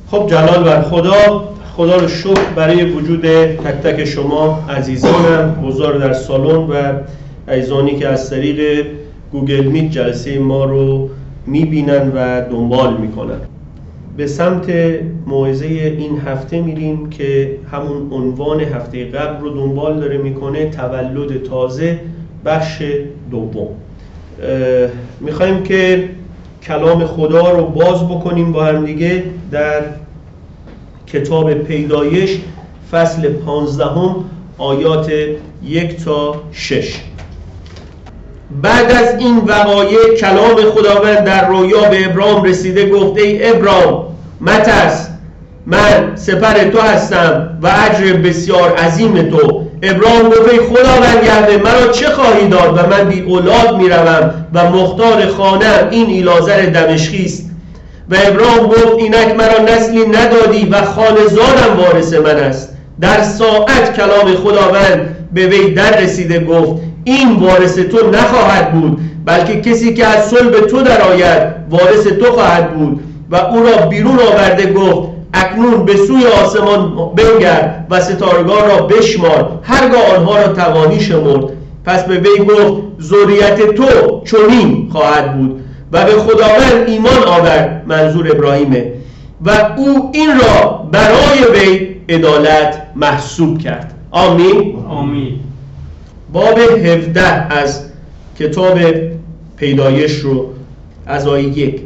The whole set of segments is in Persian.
خب جلال بر خدا رو شکر برای وجود تک تک شما عزیزانم حضار در سالن و عزیزانی که از طریق گوگل میت جلسه ما رو میبینن و دنبال میکنن. به سمت موعظه این هفته میریم که همون عنوان هفته قبل رو دنبال داره میکنه، تولد تازه، بخش دوم. میخوایم که کلام خدا رو باز بکنیم با هم دیگه در کتاب پیدایش فصل 15 آیات 1 تا 6. بعد از این وقایع کلام خداوند در رویا به ابرام رسیده گفت ای ابرام مترس، من سپر تو هستم و اجر بسیار عظیم تو. ابرام گفت ای خداوند یهوه مرا چه خواهی داد و من بی اولاد میروم و مختار خانه‌ام این ایلازر دمشقی است. و ابرام گفت اینک مرا نسلی ندادی و خانه‌زادم وارث من است. در ساعت کلام خداوند به وی در رسیده گفت این وارث تو نخواهد بود، بلکه کسی که از صلب تو درآید وارث تو خواهد بود. و او را بیرون آورده گفت اکنون به سوی آسمان بنگر و ستارگان را بشمار، هرگاه آنها را توانی شمرد. پس به وی گفت ذریت تو چنین خواهد بود. و به خداوند ایمان آورد، منظور ابراهیمه، و او این را برای وی عدالت محسوب کرد. آمین. آمین. باب 17 از کتاب پیدایش رو از آیه 1.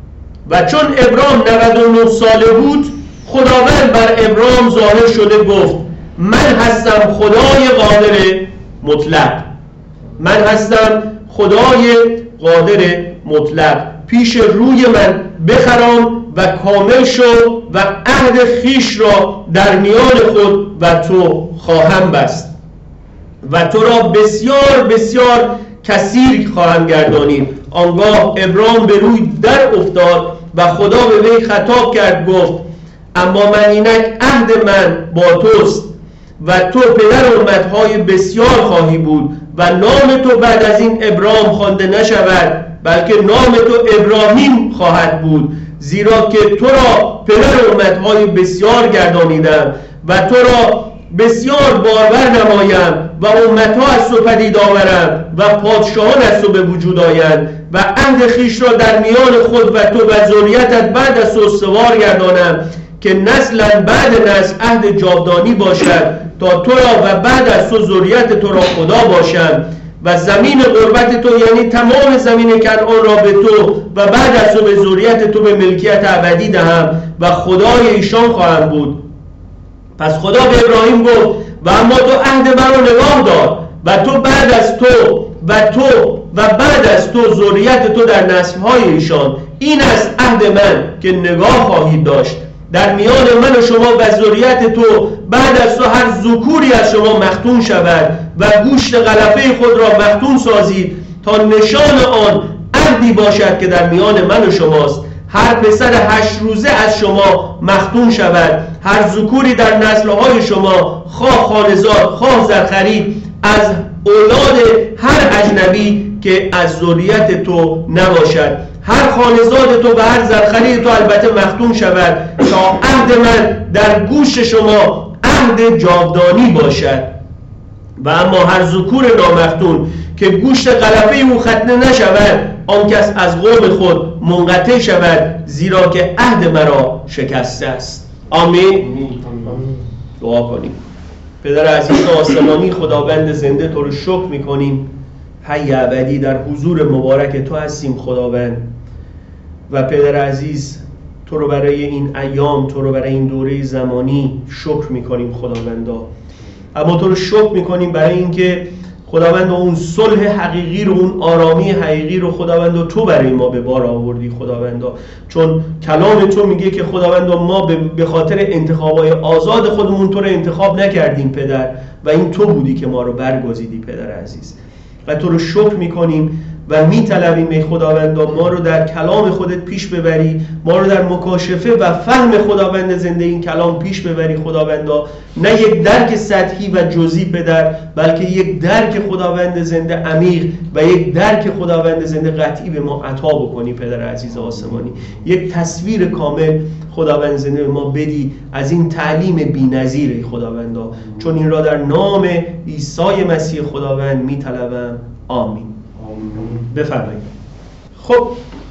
و چون ابرام 99 ساله بود خداوند بر ابرام ظاهر شده گفت من هستم خدای قادر مطلق. من هستم خدای قادر مطلق، پیش روی من بخرام و کامل شو و عهد خیش را در میان خود و تو خواهم بست و تو را بسیار بسیار کثیر خواهم گردانید. آنگاه ابرام به روی در افتاد و خدا به وی خطاب کرد گفت اما من اینک عهد من با توست و تو پدر امتهای بسیار خواهی بود و نام تو بعد از این ابرام خوانده نشود بلکه نام تو ابراهیم خواهد بود، زیرا که تو را پدر امتهای بسیار گردانیدم و تو را بسیار بارور نمایم و امتها از تو پدید آورم و پادشاهان از تو به وجود آیند و عهد خویش را در میان خود و تو و ذریتت بعد از تو استوار گردانم که نسلا بعد نسل عهد جاودانی باشد تا تو را و بعد از تو ذریت تو را خدا باشم و زمین غربت تو یعنی تمام زمین کنعان را به تو و بعد از تو به ذریت تو به ملکیت ابدی دهم و خدای ایشان خواهم بود. پس خدا به ابراهیم گفت و اما تو عهد من را نگاه دار و تو بعد از تو و بعد از تو ذریت تو در نسل‌های ایشان. این است عهد من که نگاه خواهید داشت در میان من و شما و ذریت تو بعد از تو هر ذکوری از شما مختون شود و گوشت غلفه خود را مختون سازید تا نشان آن عهدی باشد که در میان من و شماست. هر پسر 8 روزه از شما مختون شود، هر ذکوری در نسل‌های شما، خواه خانه‌زاد خواه زرخری، از اولاد هر اجنبی که از ذریت تو نباشد. هر خانه‌زاد تو و هر زرخری تو البته مختون شود تا عهد من در گوش شما عهد جاودانی باشد. و اما هر ذکور نامختون که گوشت غلفه او ختنه نشود آن کس از قوم خود منقطع شود، زیرا که عهد مرا شکسته است. آمین. دعا کنیم. پدر عزیز آسمانی، خداوند زنده، تو رو شکر میکنیم، حی ابدی در حضور مبارک تو هستیم خداوند. و پدر عزیز تو رو برای این ایام، تو رو برای این دوره زمانی شکر میکنیم خداوندا. اما تو رو شکر میکنیم برای اینکه خداوند اون صلح حقیقی رو، اون آرامی حقیقی رو خداوند تو برای ما به بار آوردی خداوند. چون کلام تو میگه که خداوند ما به خاطر انتخابای آزاد خودمون تو رو انتخاب نکردیم پدر، و این تو بودی که ما رو برگزیدی پدر عزیز. و تو رو شکر میکنیم و میطلبیم ای خداوند ما رو در کلام خودت پیش ببری، ما رو در مکاشفه و فهم خداوند زنده این کلام پیش ببری خداوند. نه یک درک سطحی و جزئی پدر، بلکه یک درک خداوند زنده عمیق و یک درک خداوند زنده قطعی به ما عطا بکنی پدر عزیز آسمانی. یک تصویر کامل خداوند زنده به ما بدی از این تعلیم بی‌نظیر ای خداوندا، چون این را در نام عیسی مسیح خداوند می‌طلبم. آمین. بفرمایید. خب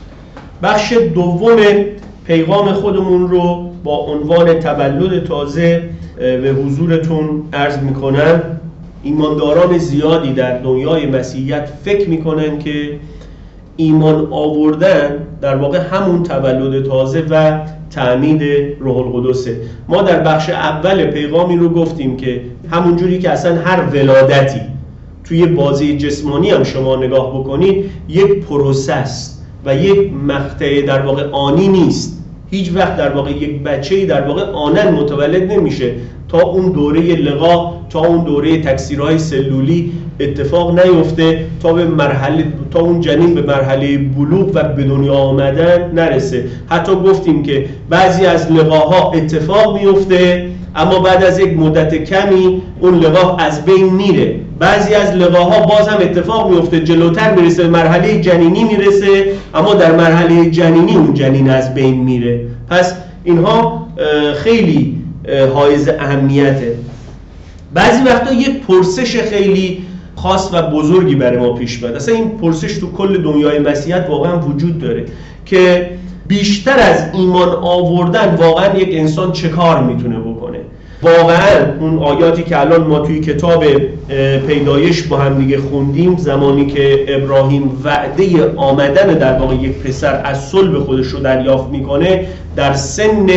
بخش دوم پیغام خودمون رو با عنوان تولد تازه به حضورتون عرض میکنم. ایمانداران زیادی در دنیای مسیحیت فکر میکنن که ایمان آوردن در واقع همون تولد تازه و تعمید روح القدسه. ما در بخش اول پیغامی رو گفتیم که همون جوری که اصلا هر ولادتی توی بازی جسمانی هم شما نگاه بکنید یک پروسه است و یک مقطع در واقع آنی نیست. هیچ وقت در واقع یک بچه‌ای در واقع آنن متولد نمیشه تا اون دوره لقاح، تا اون دوره تکثیرهای سلولی اتفاق نیفته، تا اون جنین به مرحله بلوغ و به دنیا آمدن نرسه. حتی گفتیم که بعضی از لقاح‌ها اتفاق میفته اما بعد از یک مدت کمی اون لقاح از بین میره. بعضی از لقاح‌ها باز هم اتفاق میفته، جلوتر میرسه، به مرحله جنینی میرسه اما در مرحله جنینی اون جنین از بین میره. پس اینها خیلی حائز اهمیته. بعضی وقتا یک پرسش خیلی خاص و بزرگی برای ما پیش میاد. اصلا این پرسش تو کل دنیای مسیحیت واقعا وجود داره که بیشتر از ایمان آوردن واقعا یک انسان چه کار میتونه بکنه. واقعا اون آیاتی که الان ما توی کتاب پیدایش با هم دیگه خوندیم، زمانی که ابراهیم وعده آمدن در واقع یک پسر از صلب خودش رو دریافت میکنه در سن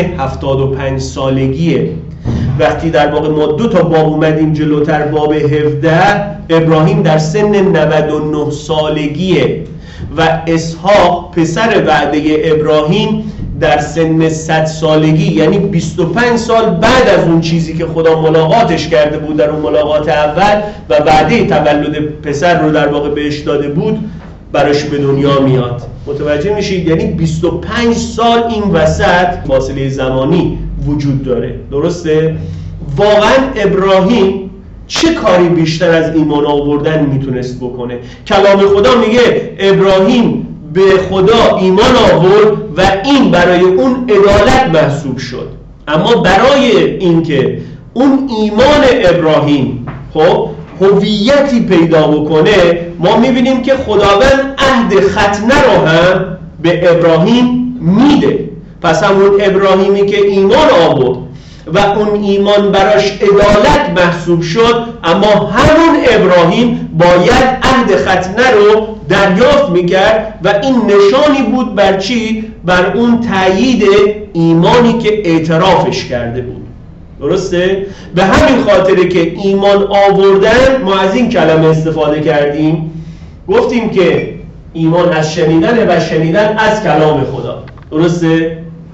75 سالگیه. وقتی در واقع ما 2 تا باب اومدیم جلوتر، باب 17، ابراهیم در سن 99 سالگیه و اسحاق پسر وعده ابراهیم در سن 100 سالگی، یعنی 25 سال بعد از اون چیزی که خدا ملاقاتش کرده بود در اون ملاقات اول و وعده تولد پسر رو در واقع بهش داده بود براش به دنیا میاد. متوجه میشید؟ یعنی 25 سال این وسط فاصله زمانی وجود داره. درسته؟ واقعا ابراهیم چه کاری بیشتر از ایمان آوردن میتونست بکنه؟ کلام خدا میگه ابراهیم به خدا ایمان آورد و این برای اون عدالت محسوب شد. اما برای اینکه اون ایمان ابراهیم خب هویتی پیدا بکنه، ما میبینیم که خداوند عهد ختنه رو هم به ابراهیم میده. پس همون ابراهیمی که ایمان آورد و اون ایمان براش عدالت محسوب شد، اما همون ابراهیم باید عهد ختنه رو دریافت میکرد و این نشانی بود بر چی؟ بر اون تایید ایمانی که اعترافش کرده بود. درسته؟ به همین خاطره که ایمان آوردن ما از این کلمه استفاده کردیم، گفتیم که ایمان از شنیدن و شنیدن از کلام خدا. درسته؟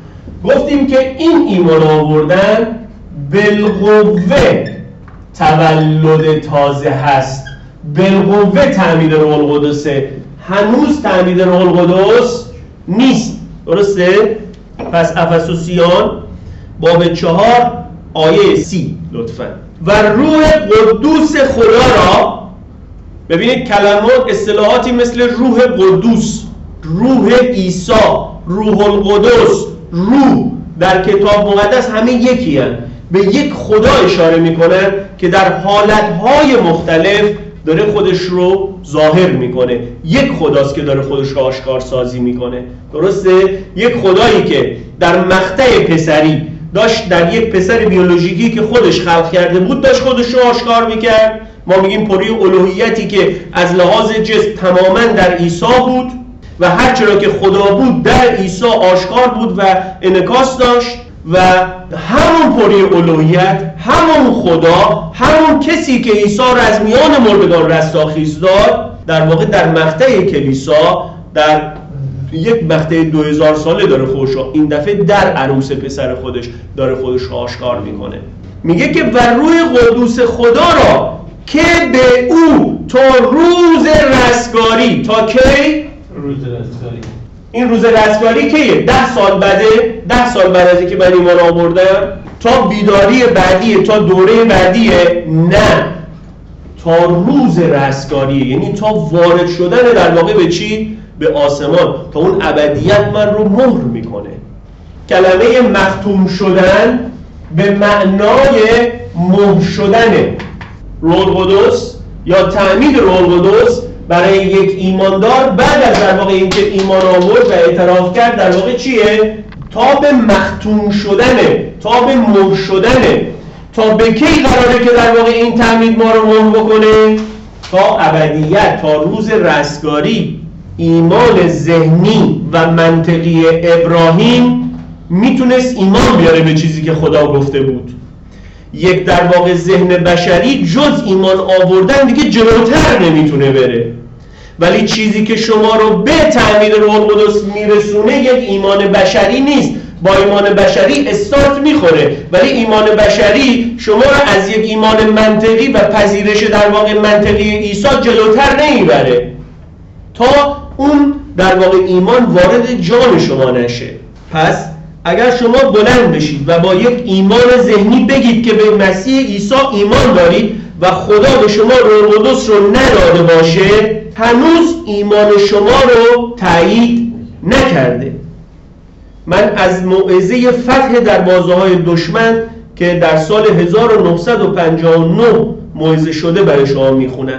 گفتیم که این ایمان آوردن بالقوه تولد تازه هست، بالقوه تعمید روح القدسه، هنوز تعمید روح القدس نیست. درسته؟ پس افسوسیان باب 4 آیه 30 لطفا. و روح قدوس خدا را، ببینید کلمات اصطلاحاتی مثل روح قدوس، روح عیسی، روح القدس، روح در کتاب مقدس همه یکی هستند، به یک خدا اشاره میکنن که در حالتهای مختلف داره خودش رو ظاهر میکنه. یک خداست که داره خودش رو آشکار سازی میکنه. درسته؟ یک خدایی که در مقطع پسری داشت در یک پسر بیولوژیکی که خودش خلق کرده بود داشت خودش رو آشکار میکرد. ما میگیم پری الوهیتی که از لحاظ جسم تماما در عیسی بود و هر چرا که خدا بود در عیسی آشکار بود و انعکاس داشت و همون پری الوهیت، همون خدا، همون کسی که عیسی را از میان مردگان رستاخیز داد، در واقع در مقطع کلیسا در یک مقطع 2000 ساله داره خودش این دفعه در عروس پسر خودش داره خودش آشکار میکنه. میگه که و روح قدوس خدا را که به او تا روز رستگاری، تا کی؟ روز رستگاری. این روز رستگاری کیه؟ 10 سال بعده، 10 سال بعد از اینکه من ایمان آوردم، تا بیداری بعدیه، تا دوره بعدیه؟ نه، تا روز رستگاریه، یعنی تا وارد شدن در واقع به چی؟ به آسمان، تا اون ابدیت من رو مهر میکنه. کلمه مختوم شدن به معنای مهر شدن روح القدس یا تعمید روح القدس برای یک ایماندار بعد از در واقع اینکه ایمان آورد و اعتراف کرد در واقع چیه؟ تا به مختوم شدنه، تا به مهر شدنه. تا به کی قراره که در واقع این تعمید ما رو مهر بکنه؟ تا ابدیت، تا روز رستگاری. ایمان ذهنی و منطقی ابراهیم میتونست ایمان بیاره به چیزی که خدا گفته بود. یک در واقع ذهن بشری جز ایمان آوردن دیگه جلوتر نمیتونه بره. ولی چیزی که شما رو به تعمید روح القدس میرسونه یک ایمان بشری نیست. با ایمان بشری استارت میخوره، ولی ایمان بشری شما رو از یک ایمان منطقی و پذیرش در واقع منطقی عیسی جلوتر نمیبره تا اون در واقع ایمان وارد جان شما نشه. پس اگر شما بلند بشید و با یک ایمان ذهنی بگید که به مسیح عیسی ایمان دارید و خدا به شما روح القدس رو نداده باشه، هنوز ایمان شما رو تایید نکرده. من از موعظه فتح دروازه‌های دشمن که در سال 1959 موعظه شده برای شما میخونم.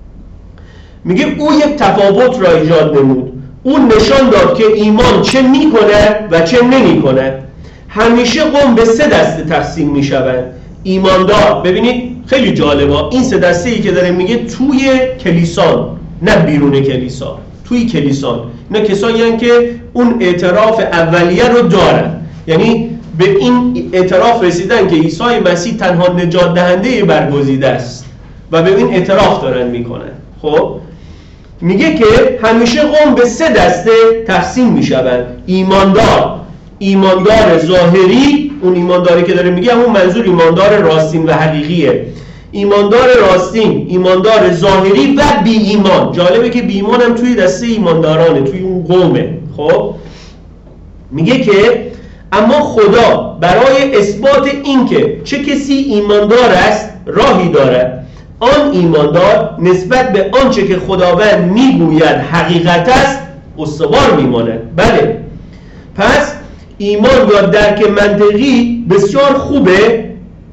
میگه او یک تفاوت را ایجاد نمود. اون نشان داد که ایمان چه میکند و چه نمیکند. همیشه قوم به 3 دسته تقسیم میشوند. ایماندار، ببینید خیلی جالبه، این 3 دسته‌ای که داره میگه توی کلیسان، نه بیرون کلیسا، توی کلیسان. اینا کسایی هستند که اون اعتراف اولیه رو دارن، یعنی به این اعتراف رسیدن که عیسی مسیح تنها نجات دهنده برگزیده است و به این اعتراف دارن میکنن. خب میگه که همیشه قوم به 3 دسته تقسیم میشوند. ایماندار ظاهری، اون ایمانداری که داره میگه همون منظور ایماندار راستین و حقیقیه. ایماندار راستین، ایماندار ظاهری و بی ایمان. جالبه که بی ایمان هم توی دسته ایماندارانه، توی اون قومه. خب میگه که اما خدا برای اثبات اینکه چه کسی ایماندار است راهی دارد. آن ایماندار نسبت به آنچه که خداوند میگوید حقیقت است استوار میماند. بله، پس ایمان یا درک منطقی بسیار خوبه،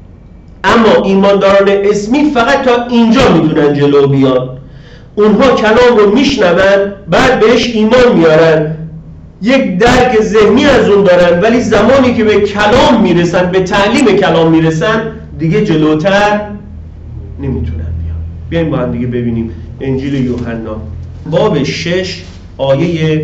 اما ایمانداران اسمی فقط تا اینجا میتونن جلو بیان. اونها کلام رو میشنون، بعد بهش ایمان میارن، یک درک ذهنی از اون دارن، ولی زمانی که به کلام میرسن، به تعلیم کلام میرسن، دیگه جلوتر نمیتونن بیان. بیایم با هم دیگه ببینیم انجیل یوحنا باب 6 آیه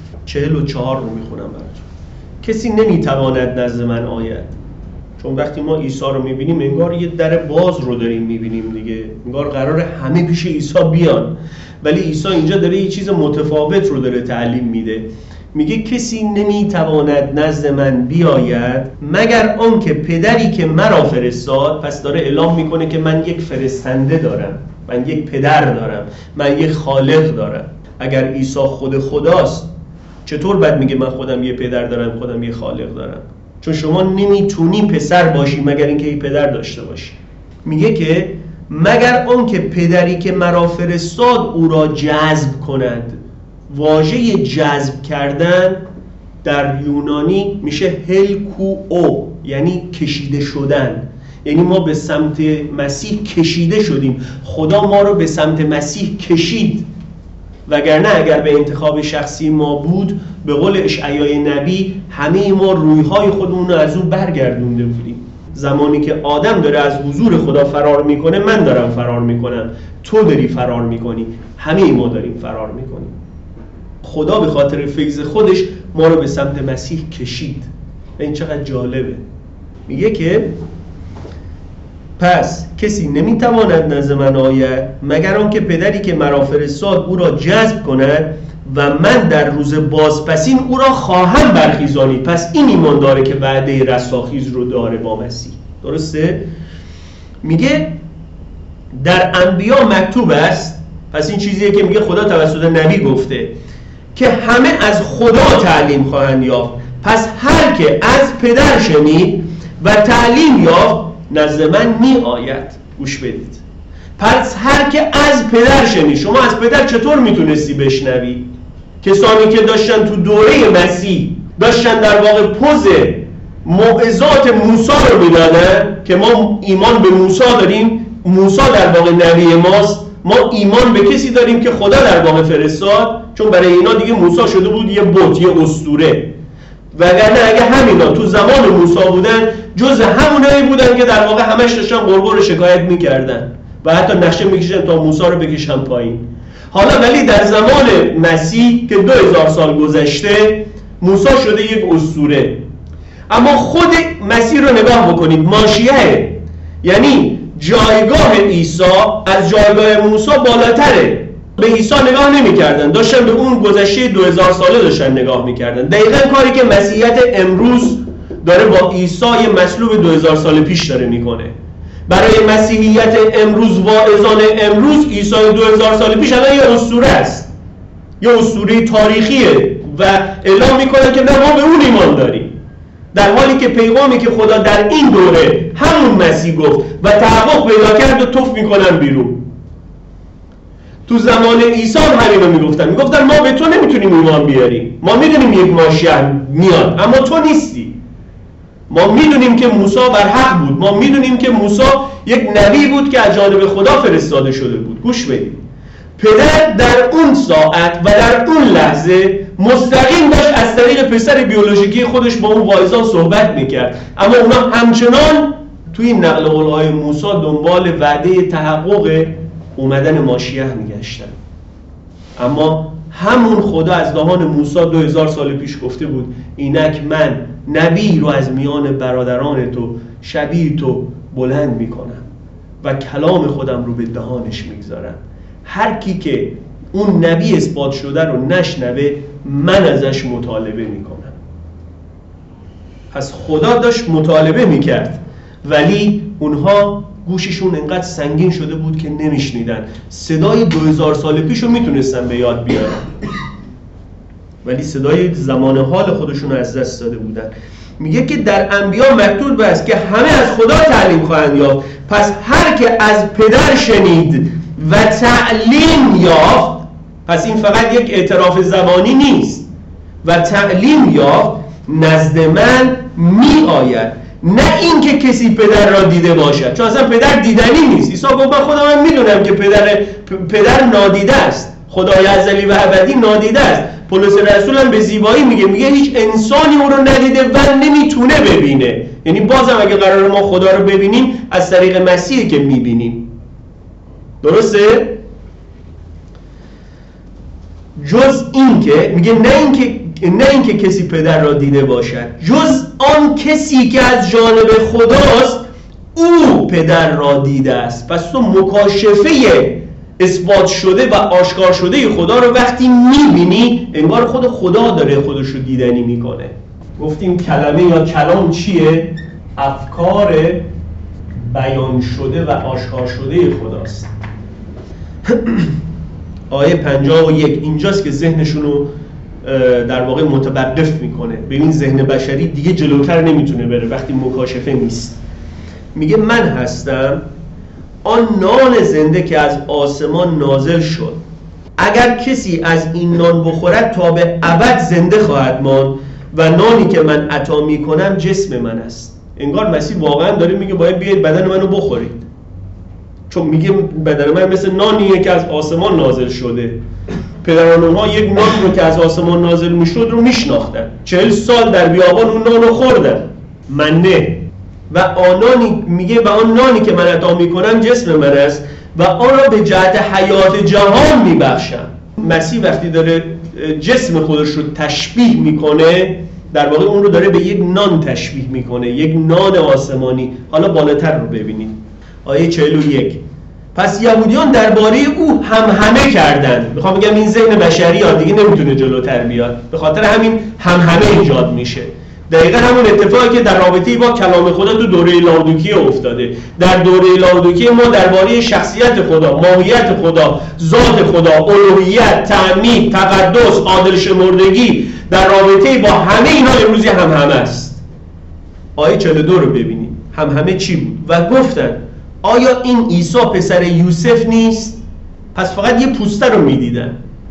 44 رو میخونم براتون. کسی نمیتواند نزد من آید. چون وقتی ما عیسی رو میبینیم انگار یه در باز رو داریم میبینیم دیگه، انگار قراره همه پیش عیسی بیان، ولی عیسی اینجا داره یه چیز متفاوت رو داره تعلیم میده. میگه کسی نمیتواند نزد من بیاید مگر آنکه پدری که مرا فرستاد. پس داره اعلام میکنه که من یک فرستنده دارم، من یک پدر دارم، من یک خالق دارم. اگر عیسی خود خداست چطور بعد میگه من خودم یه پدر دارم، خودم یه خالق دارم؟ چون شما نمیتونی پسر باشی مگر اینکه یه پدر داشته باشی. میگه که مگر آنکه پدری که مرا فرستاد او را جذب کند. واژه جذب کردن در یونانی میشه هلکو او، یعنی کشیده شدن. یعنی ما به سمت مسیح کشیده شدیم، خدا ما رو به سمت مسیح کشید. وگرنه اگر به انتخاب شخصی ما بود، به قول اشعیای نبی، همه ما رویهای خودمون رو از اون برگردونده بودیم. زمانی که آدم داره از حضور خدا فرار میکنه، من دارم فرار میکنم، تو داری فرار میکنی، همه ما داریم فرار میکنیم. خدا به خاطر فیض خودش ما رو به سمت مسیح کشید. این چقدر جالبه. میگه که پس کسی نمیتواند نزد من آید مگر آنکه پدری که مرا فرستاد او را جذب کند و من در روز بازپسین او را خواهم برخیزانید. پس این ایمان داره که وعده رستاخیز رو داره با مسیح. درسته؟ میگه در انبیا مکتوب است، پس این چیزیه که میگه خدا توسط نبی گفته که همه از خدا تعلیم خواهند یافت. پس هر که از پدر شنید و تعلیم یافت نزد من می آید. گوش بدید. پس هر که از پدر شنید، شما از پدر چطور میتونستی بشنوی؟ کسانی که داشتن تو دوره مسیح داشتن در واقع پوز موعظات موسی رو میدادن که ما ایمان به موسی داریم، موسی در واقع نبی ماست، ما ایمان به کسی داریم که خدا در واقع فرستاد، چون برای اینا دیگه موسی شده بود یه بت، یه اسطوره. وگرنه اگه همینا تو زمان موسی بودن، جز همونایی بودن که در واقع همش داشتن غرغر شکایت میکردن و حتی نقشه میکشن تا موسی رو بکشن پایین. حالا ولی در زمان مسیح که 2000 سال گذشته، موسی شده یک اسطوره. اما خود مسیح رو نگاه بکنید، ماشیه، یعنی جایگاه عیسی از جایگاه موسی بالاتره. به عیسی نگاه نمی‌کردن، داشتن به اون گذشته 2000 ساله داشتن نگاه می‌کردن. دقیقاً کاری که مسیحیت امروز داره با عیسی مصلوب 2000 سال پیش داره میکنه. برای مسیحیت امروز، واعظان امروز، عیسی 2000 سال پیش الان یه اسطوره است، یه اسطوره تاریخیه و اعلام میکنه که نه، ما به اون ایمان داریم، در حالی که پیغامی که خدا در این دوره همون مسیح گفت و تحقق پیدا کرد و توف میکنن بیرون. تو زمان عیسی هم همینو میگفتن ما به تو نمیتونیم ایمان بیاریم، ما میدونیم یک ماشیه میاد اما تو نیستی. ما میدونیم که موسی بر حق بود، ما میدونیم که موسی یک نبی بود که از جانب خدا فرستاده شده بود. گوش بدید، پدر در اون ساعت و در اون لحظه مستقیم داشت از طریق پسر بیولوژیکی خودش با اون واعظان صحبت میکرد، اما اونا همچنان توی نقل قول‌های موسی دنبال وعده تحقق اومدن ماشیه میگشتن. اما همون خدا از دهان موسی 2000 سال پیش گفته بود اینک من نبی رو از میان برادران تو شبیه تو بلند میکنم و کلام خودم رو به دهانش میگذارم. هر کی که اون نبی اثبات شده رو نشنوه من ازش مطالبه میکنم. پس خدا داشت مطالبه میکرد ولی اونها گوششون انقدر سنگین شده بود که نمیشنیدن. صدای 2000 سال پیش رو میتونستن به یاد بیارن ولی صدای زمان حال خودشون رو از دست داده بودن. میگه که در انبیا مکتوب است که همه از خدا تعلیم خواهند یافت، پس هر که از پدر شنید و تعلیم یافت، پس این فقط یک اعتراف زبانی نیست، و تعلیم یافت نزد من می آید، نه این که کسی پدر را دیده باشد، چون اصلا پدر دیدنی نیست. عیسی گفت من خودم میدونم که پدر نادیده است، خدای ازلی و ابدی نادیده است. پولس رسول هم به زیبایی میگه هیچ انسانی او رو ندیده و نمیتونه ببینه. یعنی بازم اگه قرار ما خدا رو ببینیم از طریق مسیحی که میبینیم. درسته؟ جز این که میگه نه اینکه کسی پدر را دیده باشد، جز آن کسی که از جانب خداست او پدر را دیده است. پس تو مکاشفه اثبات شده و آشکار شده خدا رو وقتی میبینی انگار خود خدا داره خودش رو دیدنی میکنه. گفتیم کلمه یا کلام چیه؟ افکار بیان شده و آشکار شده خداست. آیه 51 اینجاست که ذهنشون رو در واقع متوقف میکنه. ببین ذهن بشری دیگه جلوتر نمیتونه بره وقتی مکاشفه نیست. میگه من هستم آن نان زنده که از آسمان نازل شد، اگر کسی از این نان بخورد تا به ابد زنده خواهد ماند و نانی که من عطا میکنم جسم من است. انگار مسیح واقعا داره میگه باید بیاید بدن منو بخورید، چون میگه بدن من مثل نانیه که از آسمان نازل شده. پدران اونها یک نان رو که از آسمان نازل میشد رو میشناختن، 40 سال در بیابان اون نان رو خوردن، منه. و آنانی میگه و آن نانی که من عطا میکنم جسم من است و آن را به جهت حیات جهان میبخشم. مسیح وقتی داره جسم خودش رو تشبیه میکنه در واقع اون رو داره به یک نان تشبیه میکنه، یک نان آسمانی. حالا بالاتر رو ببینید آیه 41. پس یهودیان درباره او همه کردند. میخوام بگم این ذهن بشری ها دیگه نمیتونه جلوتر بیاد، به خاطر همین همه ایجاد میشه. دقیقا همون اتفاقی که در رابطه با کلام خدا تو دوره لاودیکیه افتاده. در دوره لاودیکیه ما درباره شخصیت خدا، ماهیت خدا، ذات خدا، الوهیت، تعمید، تقدس، عادل شمردگی، در رابطه با همه اینا امروزی همه است. آیه 42 رو ببینید. همه چی بود؟ و گفتن آیا این عیسی پسر یوسف نیست؟ پس فقط یه پوسته رو میدیدن.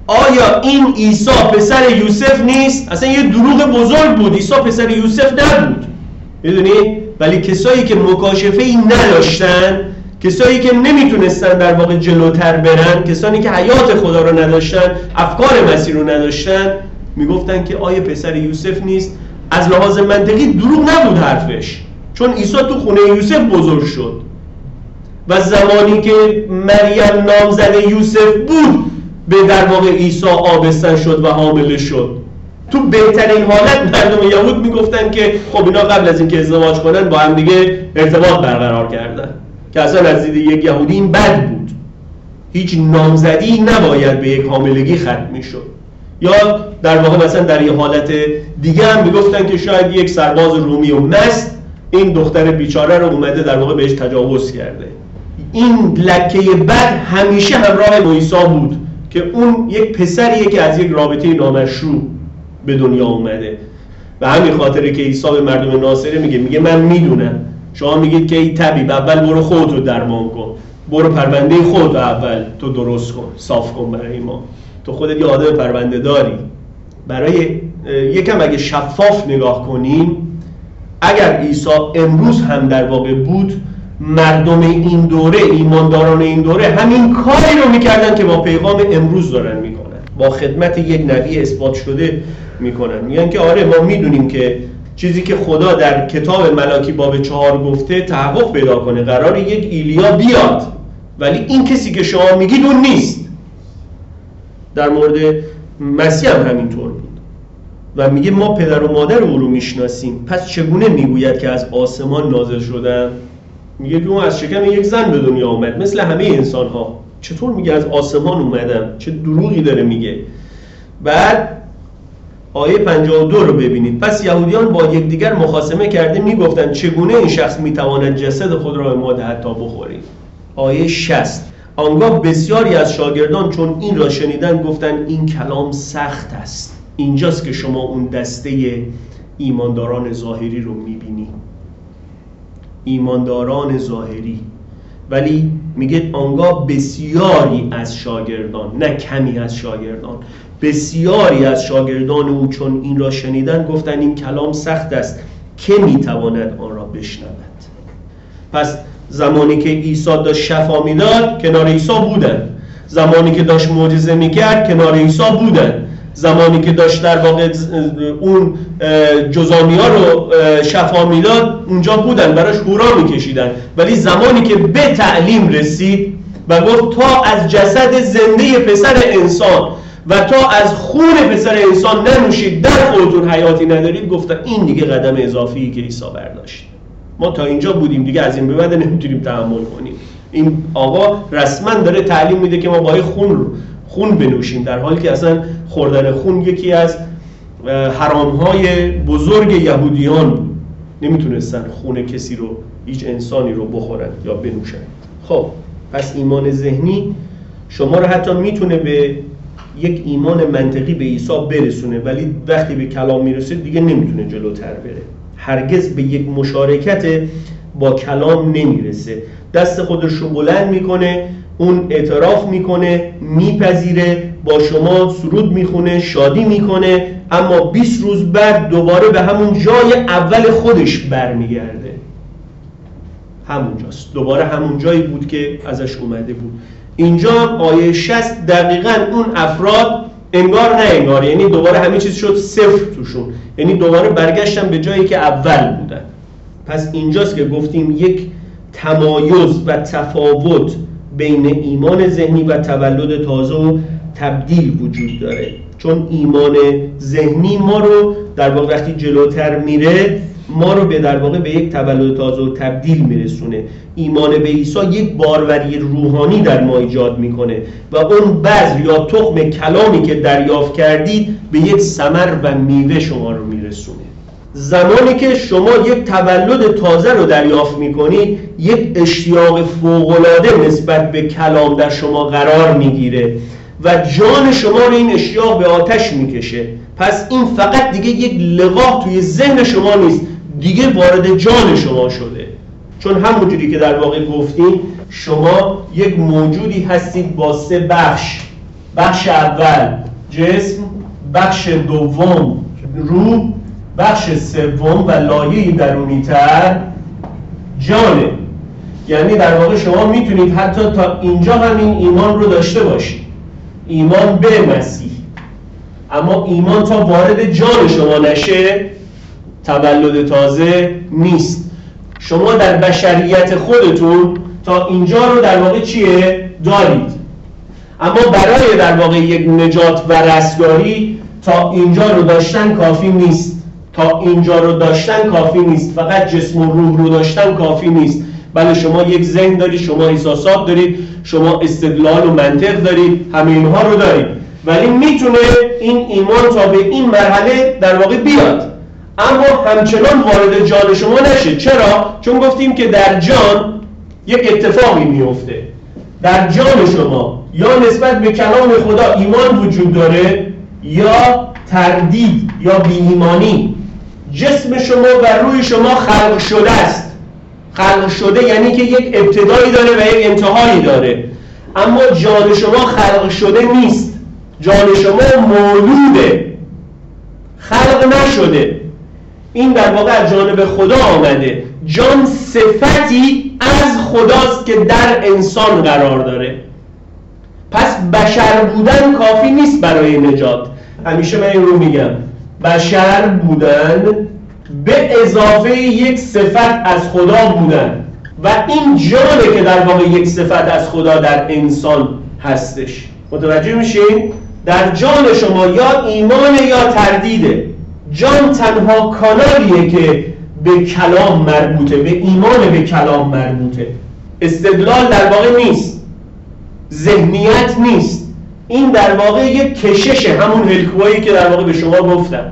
آیا این عیسی پسر یوسف نیست؟ اصلا یه دروغ بزرگ بود، عیسی پسر یوسف نبود، میدونی؟ ولی کسایی که مکاشفه‌ای نداشتن، کسایی که نمیتونستن در واقع جلوتر برن، کسانی که حیات خدا رو نداشتن، افکار مسیح رو نداشتن، میگفتن که آیا پسر یوسف نیست؟ از لحاظ منطقی دروغ نبود حرفش، چون عیسی تو خونه یوسف بزرگ شد و زمانی که مریم نامزد یوسف بود به در واقع عیسی آبستن شد و حامله شد. تو بهترین حالت مردم یهود میگفتن که خب اینا قبل از اینکه ازدواج کنن با هم دیگه ارتباط برقرار کردن، که اصلا از دید یک یهودی این بد بود. هیچ نامزدی نباید به یک حاملگی ختم میشد. یا در واقع مثلا در یه حالت دیگه هم میگفتن که شاید یک سرباز رومی و مست این دختر بیچاره رو اومده در واقع بهش تجاوز کرده. این لکه بد همیشه همراه عیسی بود که اون یک پسریه که از یک رابطه نامشروع به دنیا اومده. و همین خاطره که عیسی به مردم ناصره میگه من میدونم شما میگید که ای طبیب اول برو خودتو درمان کن، برو پرونده خودتو اول تو درست کن، صاف کن برای ما، تو خودت یه آدم پرونده داری. برای یکم اگه شفاف نگاه کنیم، اگر عیسی امروز هم در واقع بود، مردم این دوره، ایمانداران این دوره همین کاری رو میکردن که با پیغام امروز دارن میکنن، با خدمت یک نبی اثبات شده میکنن. میگن که آره ما میدونیم که چیزی که خدا در کتاب ملاکی باب 4 گفته تحقق پیدا کنه، قراره یک ایلیا بیاد، ولی این کسی که شما میگید اون نیست. در مورد مسیح هم همینطور بود و میگه ما پدر و مادر او رو میشناسیم، پس چگونه میگوید که از آسمان نازل شدم؟ میگه که اون از شکم یک زن به دنیا اومد مثل همه انسان ها. چطور میگه از آسمان اومدم؟ چه دروغی داره میگه. بعد آیه 52 رو ببینید. پس یهودیان با یکدیگر مخاصمه کرده میگفتند چگونه این شخص میتواند جسد خود را به ما دهد تا بخوریم. آیه 60. آنگاه بسیاری از شاگردان چون این را شنیدن گفتند این کلام سخت است. اینجاست که شما اون دسته ایمانداران ظاهری رو میبینی، ایمانداران ظاهری. ولی میگه آنگاه بسیاری از شاگردان، نه کمی از شاگردان، بسیاری از شاگردان او چون این را شنیدن گفتن این کلام سخت است، که میتواند آن را بشنود. پس زمانی که عیسی داشت شفا میداد کنار عیسی بودن، زمانی که داشت معجزه میکرد کنار عیسی بودن، زمانی که داشت در واقع اون جزامیا رو شفا میداد اونجا بودن، براش هورا میکشیدن. ولی زمانی که به تعلیم رسید و گفت تا از جسد زنده پسر انسان و تا از خون پسر انسان ننوشید در خودتون حیاتی ندارید، گفتن این دیگه قدم اضافی که عیسی برداشت. ما تا اینجا بودیم دیگه، از این به بعد نمیتونیم تحمل کنیم. این آقا رسما داره تعلیم میده که ما باید خون بنوشیم، در حالی که اصلا خوردن خون یکی از حرامهای بزرگ یهودیان بود. نمیتونستن خون کسی رو، هیچ انسانی رو بخورن یا بنوشن. خب پس ایمان ذهنی شما رو حتی میتونه به یک ایمان منطقی به عیسی برسونه، ولی وقتی به کلام میرسه دیگه نمیتونه جلوتر بره. هرگز به یک مشارکت با کلام نمیرسه. دست خودش رو بلند میکنه، اون اعتراف میکنه، میپذیره، با شما سرود میخونه، شادی میکنه، اما 20 روز بعد دوباره به همون جای اول خودش برمیگرده. همونجاست، دوباره همون جایی بود که ازش اومده بود. اینجا هم آیه 60 دقیقاً اون افراد انگار نه انگار، یعنی دوباره همه چیز شد صفر توشون، یعنی دوباره برگشتن به جایی که اول بودن. پس اینجاست که گفتیم یک تمایز و تفاوت بین ایمان ذهنی و تولد تازه و تبدیل وجود داره. چون ایمان ذهنی ما رو در واقع وقتی جلوتر میره ما رو به در واقع به یک تولد تازه و تبدیل میرسونه. ایمان به عیسی یک باروری روحانی در ما ایجاد میکنه و اون بذر یا تخم کلامی که دریافت کردید به یک ثمر و میوه شما رو میرسونه. زمانی که شما یک تولد تازه رو دریافت میکنید یک اشتیاق فوق‌العاده نسبت به کلام در شما قرار میگیره و جان شما رو این اشتیاق به آتش میکشه. پس این فقط دیگه یک لقاح توی ذهن شما نیست، دیگه وارد جان شما شده. چون همونجوری که در واقع گفتیم شما یک موجودی هستید با 3 بخش، بخش اول جسم، بخش دوم روح، بخش سوم و لایه‌ای درونی‌تر جانه. یعنی در واقع شما میتونید حتی تا اینجا همین ایمان رو داشته باشید، ایمان به مسیح، اما ایمان تا وارد جان شما نشه تولد تازه نیست. شما در بشریت خودتون تا اینجا رو در واقع چیه؟ دارید، اما برای در واقع یک نجات و رستگاری تا اینجا رو داشتن کافی نیست. تا اینجا رو داشتن کافی نیست، فقط جسم و روح رو داشتن کافی نیست. بله شما یک ذهن دارید، شما احساسات دارید، شما استدلال و منطق دارید، همه اینها رو دارید، ولی میتونه این ایمان تا به این مرحله در واقع بیاد، اما همچنان وارد جان شما نشه. چرا؟ چون گفتیم که در جان یک اتفاقی میفته. در جان شما یا نسبت به کلام خدا ایمان وجود داره یا تردید یا بی‌ایمانی. جسم شما و روح شما خلق شده است. خلق شده یعنی که یک ابتدایی داره و یک انتهایی داره، اما جان شما خلق شده نیست. جان شما مولوده، خلق نشده. این در واقع از جانب خدا آمده. جان صفتی از خداست که در انسان قرار داره. پس بشر بودن کافی نیست برای نجات. همیشه من این رو میگم، بشر بودن به اضافه یک صفت از خدا بودن و این جانه که در واقع یک صفت از خدا در انسان هستش. متوجه میشین؟ در جان شما یا ایمان یا تردیده. جان تنها کانالیه که به کلام مربوطه، به ایمان به کلام مربوطه. استدلال در واقع نیست، ذهنیت نیست، این در واقع یک کشش، همون هلکوهایی که در واقع به شما گفتم،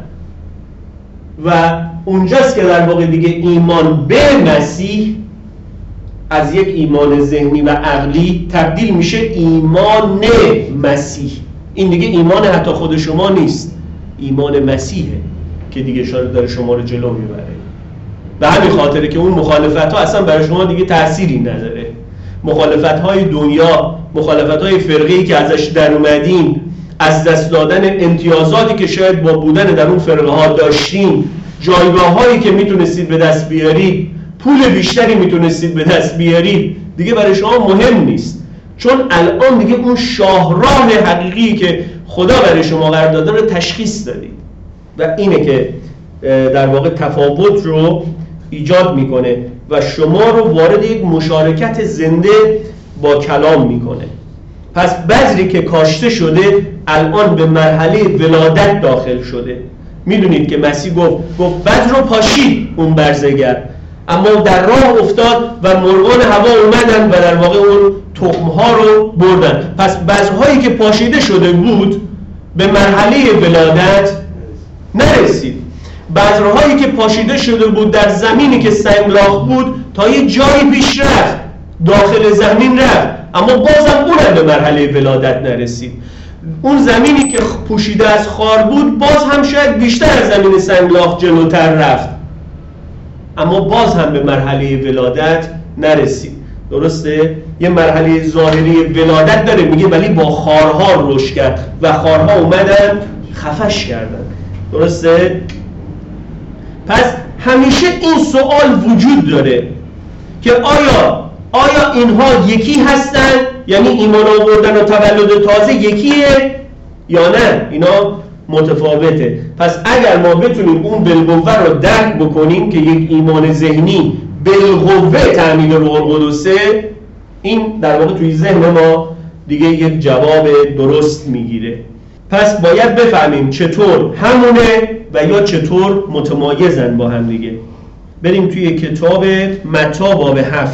و اونجاست که در واقع دیگه ایمان به مسیح از یک ایمان ذهنی و عقلی تبدیل میشه ایمان مسیح. این دیگه ایمان حتی خود شما نیست، ایمان مسیحه که دیگه داره شما رو جلو میبره. به همین خاطره که اون مخالفت ها اصلا برای شما دیگه تأثیری نداره. مخالفت های دنیا، مخالفت های فرقه‌ای که ازش در اومدین، از دست دادن امتیازاتی که شاید با بودن در اون فرقه ها داشتین، جایگاه هایی که میتونستید به دست بیارید، پول بیشتری میتونستید به دست بیارید، دیگه برای شما مهم نیست، چون الان دیگه اون شاهراه حقیقی که خدا برای شما قرار داده رو تشخیص دادید و اینه که در واقع تفاوت رو ایجاد میکنه و شما رو وارد یک مشارکت زنده با کلام میکنه. پس بذری که کاشته شده الان به مرحله ولادت داخل شده. میدونید که مسیح گفت بذر رو پاشید اون برزگر، اما در راه افتاد و مرغان هوا اومدن و در واقع اون تخمها رو بردن. پس بذرهایی که پاشیده شده بود به مرحله ولادت نرسید. بذرهایی که پاشیده شده بود در زمینی که سنگلاخ بود تا یه جایی پیش رفت، داخل زمین رفت، اما بازم اونم به مرحله ولادت نرسید. اون زمینی که پوشیده از خار بود باز هم شاید بیشتر از زمین سنگلاخ جلوتر رفت، اما باز هم به مرحله ولادت نرسید. درسته؟ یه مرحله ظاهری ولادت داره میگه، ولی با خارها رشد کرد و خارها اومدن خفش کردن. درسته؟ پس همیشه این سوال وجود داره که آیا اینها یکی هستن؟ یعنی ایمان آوردن و تولد تازه یکیه یا نه؟ اینا متفاوته. پس اگر ما بتونیم اون بالقوه رو درک بکنیم که یک ایمان ذهنی بالقوه تأمین روح القدسه، این در واقع توی ذهن ما دیگه یک جواب درست میگیره. پس باید بفهمیم چطور همونه و یا چطور متمایزن با هم دیگه. بریم توی کتاب متی باب 7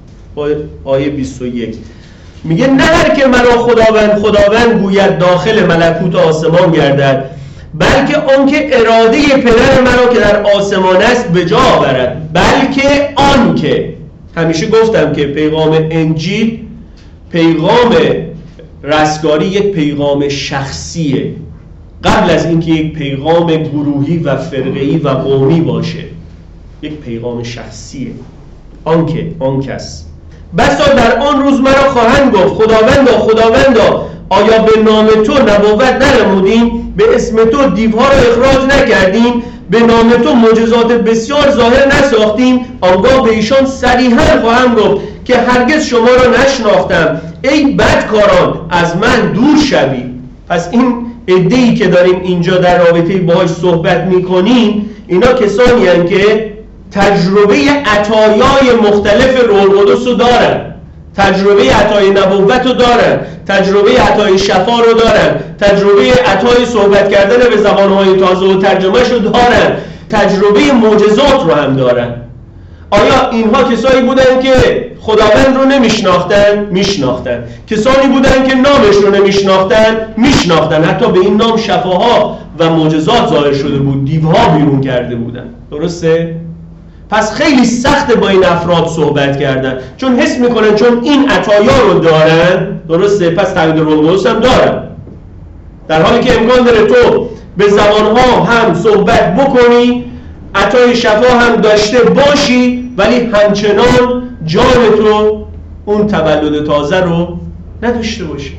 آیه 21. میگه نه هر که مرا خداوند گوید داخل ملکوت آسمان گردد، بلکه آنکه اراده پدر مرا که در آسمان است به جا آورد. بلکه آنکه، همیشه گفتم که پیغام انجیل، پیغام رستگاری یک پیغام شخصیه قبل از اینکه یک پیغام گروهی و فرقه‌ای و قومی باشه. یک پیغام شخصیه. آن کس بسا در آن روز مرا خواهند گفت خداوندا آیا به نام تو نبوت ننمودیم؟ به اسم تو دیوها را اخراج نکردیم؟ به نام تو معجزات بسیار ظاهر نساختیم؟ آنگاه به ایشان صریحاً خواهم گفت که هرگز شما را نشناختم، ای بدکاران از من دور شوید. پس این عده‌ای که داریم اینجا در رابطه باهاش صحبت میکنیم، اینا کسانی هستند که تجربه عطایای مختلف روح القدس رو دارن، تجربه عطای نبوت رو دارن، تجربه عطای شفا رو دارن، تجربه عطای صحبت کردن به زبانهای تازه و ترجمهش رو دارن، تجربه معجزات رو هم دارن. آیا اینها کسانی بودن که خداوند رو نمیشناختن؟ میشناختن. کسانی بودن که نامش رو نمیشناختن؟ میشناختن. حتی به این نام شفاها و معجزات ظاهر شده بود، دیوها بیرون کرده بودن. درسته؟ پس خیلی سخته با این افراد صحبت کردن، چون حس میکنن چون این عطایا رو دارن، درسته، پس تعبیر روح القدس هم دارن، در حالی که امکان داره تو به زبانها هم صحبت بکنی، عطای شفا هم داشته باشی، ولی همچنان جان تو اون تولد تازه رو نداشته باشی.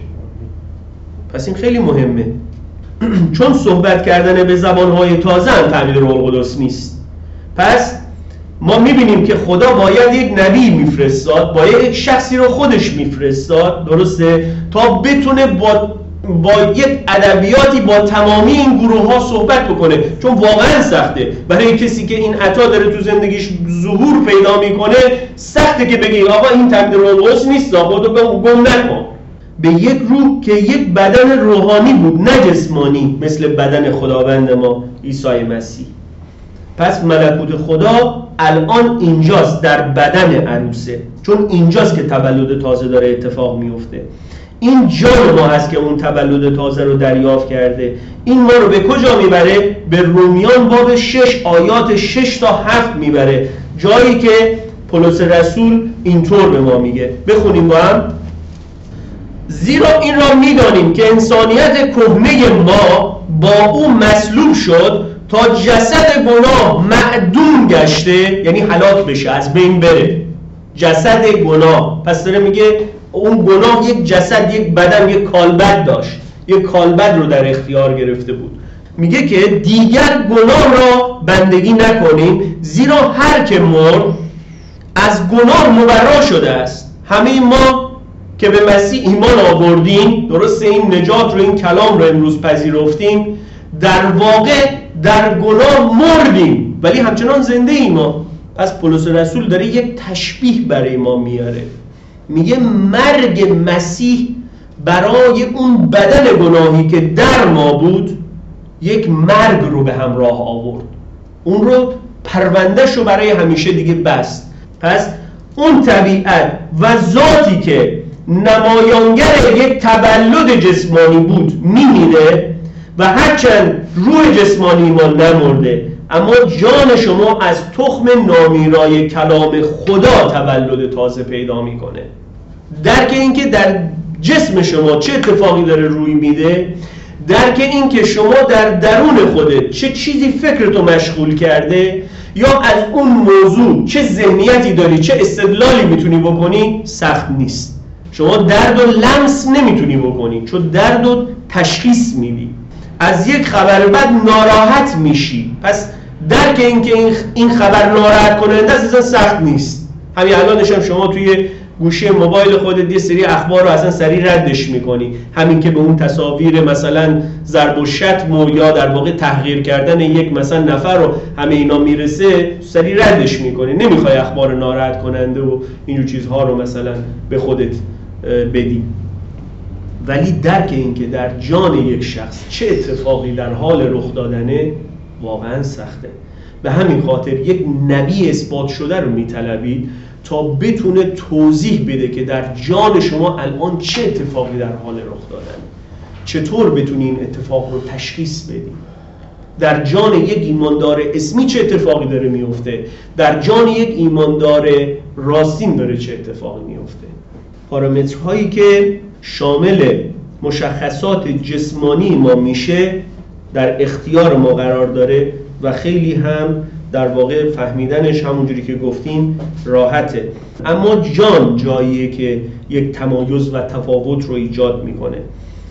پس این خیلی مهمه. چون صحبت کردن به زبانهای تازه هم تعبیر روح القدس نیست. پس ما میبینیم که خدا باید یک نبی میفرستاد، باید یک شخصی رو خودش میفرستاد، درسته، تا بتونه با یک ادبیاتی با تمامی این گروه ها صحبت بکنه، چون واقعا سخته برای کسی که این عطا داره تو زندگیش ظهور پیدا میکنه، سخته که بگی آقا این تعبیر روح القدس نیست، خودتو گم نکن. به یک روح که یک بدن روحانی بود نه جسمانی، مثل بدن خداوند ما عیسی مسیح. پس ملکوت خدا الان اینجاست، در بدن عروسه، چون اینجاست که تولد تازه داره اتفاق میفته. این جان ما هست که اون تولد تازه رو دریافت کرده. این ما رو به کجا میبره؟ به رومیان باب 6 آیات 6 تا 7 میبره، جایی که پولس رسول اینطور به ما میگه. بخونیم با هم. زیرا این را میدانیم که انسانیت کهنه ما با او مصلوب شد تا جسد گناه معدوم گشته، یعنی هلاک بشه، از بین بره. جسد گناه، پس داره میگه اون گناه یک جسد، یک بدن، یک کالبد داشت، یک کالبد رو در اختیار گرفته بود. میگه که دیگر گناه را بندگی نکنیم، زیرا هر که مرد از گناه مبرا شده است. همه ما که به مسیح ایمان آوردیم، درسته، این نجات رو، این کلام رو امروز پذیرفتیم، در واقع در گناه مردیم ولی همچنان زنده ایم ما. پس پولس رسول داره یک تشبیه برای ما میاره، میگه مرگ مسیح برای اون بدن گناهی که در ما بود یک مرگ رو به همراه آورد، اون رو پروندهش رو برای همیشه دیگه بست. پس اون طبیعت و ذاتی که نمایانگر یک تولد جسمانی بود میمیره و هرچند روح جسمانی ما نمرده، اما جان شما از تخم نامیرای کلام خدا تولد تازه پیدا میکنه. درک این که در جسم شما چه اتفاقی داره روی میده، درک این که شما در درون خودت چه چیزی فکرتو مشغول کرده، یا از اون موضوع چه ذهنیتی داری، چه استدلالی میتونی بکنی، سخت نیست. شما درد و لمس نمیتونی بکنی، چون درد و تشخیص میدی. از یک خبر بد ناراحت میشی، پس درک این که این خبر ناراحت کننده اصلا سخت نیست. همین الانش هم شما توی گوشی موبایل خودت یه سری اخبار رو اصلا سریع ردش میکنی، همین که به اون تصاویر مثلا ضرب و شتم یا در واقع تحقیر کردن یک مثلا نفر رو همه اینا میرسه، سریع ردش میکنی، نمیخوای اخبار ناراحت کننده و اینجور چیزها رو مثلا به خودت بدی. ولی درک این که در جان یک شخص چه اتفاقی در حال رخ دادنه واقعا سخته. به همین خاطر یک نبی اثبات شده رو میطلبید تا بتونه توضیح بده که در جان شما الان چه اتفاقی در حال رخ دادنه، چطور بتونی این اتفاق رو تشخیص بدی. در جان یک ایماندار اسمی چه اتفاقی داره میفته، در جان یک ایماندار راستین داره چه اتفاقی میفته. پارامترهایی که شامل مشخصات جسمانی ما میشه در اختیار ما قرار داره و خیلی هم در واقع فهمیدنش همونجوری که گفتیم راحته. اما جان جاییه که یک تمایز و تفاوت رو ایجاد میکنه.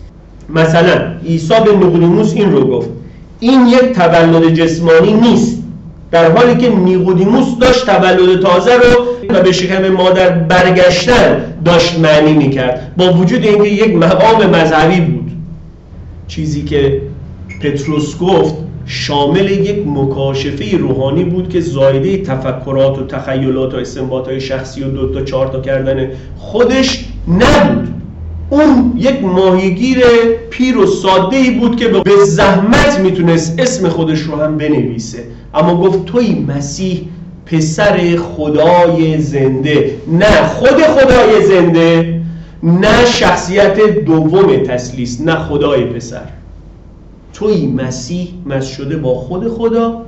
مثلا عیسی به نیقودیموس این رو گفت این یک تولد جسمانی نیست، در حالی که نیقودیموس داشت تولد تازه رو و به شکم مادر برگشتن داشت معنی میکرد، با وجود اینکه یک مقام مذهبی بود. چیزی که پتروس گفت شامل یک مکاشفه روحانی بود که زایده تفکرات و تخیلات و استنباطات شخصی و 2 تا 4 تا کردن خودش نبود. اون یک ماهیگیر پیر و ساده‌ای بود که به زحمت میتونست اسم خودش رو هم بنویسه، اما گفت توی مسیح پسر خدای زنده، نه خود خدای زنده، نه شخصیت دوم تثلیث، نه خدای پسر. توی مسیح مس شده با خود خدا،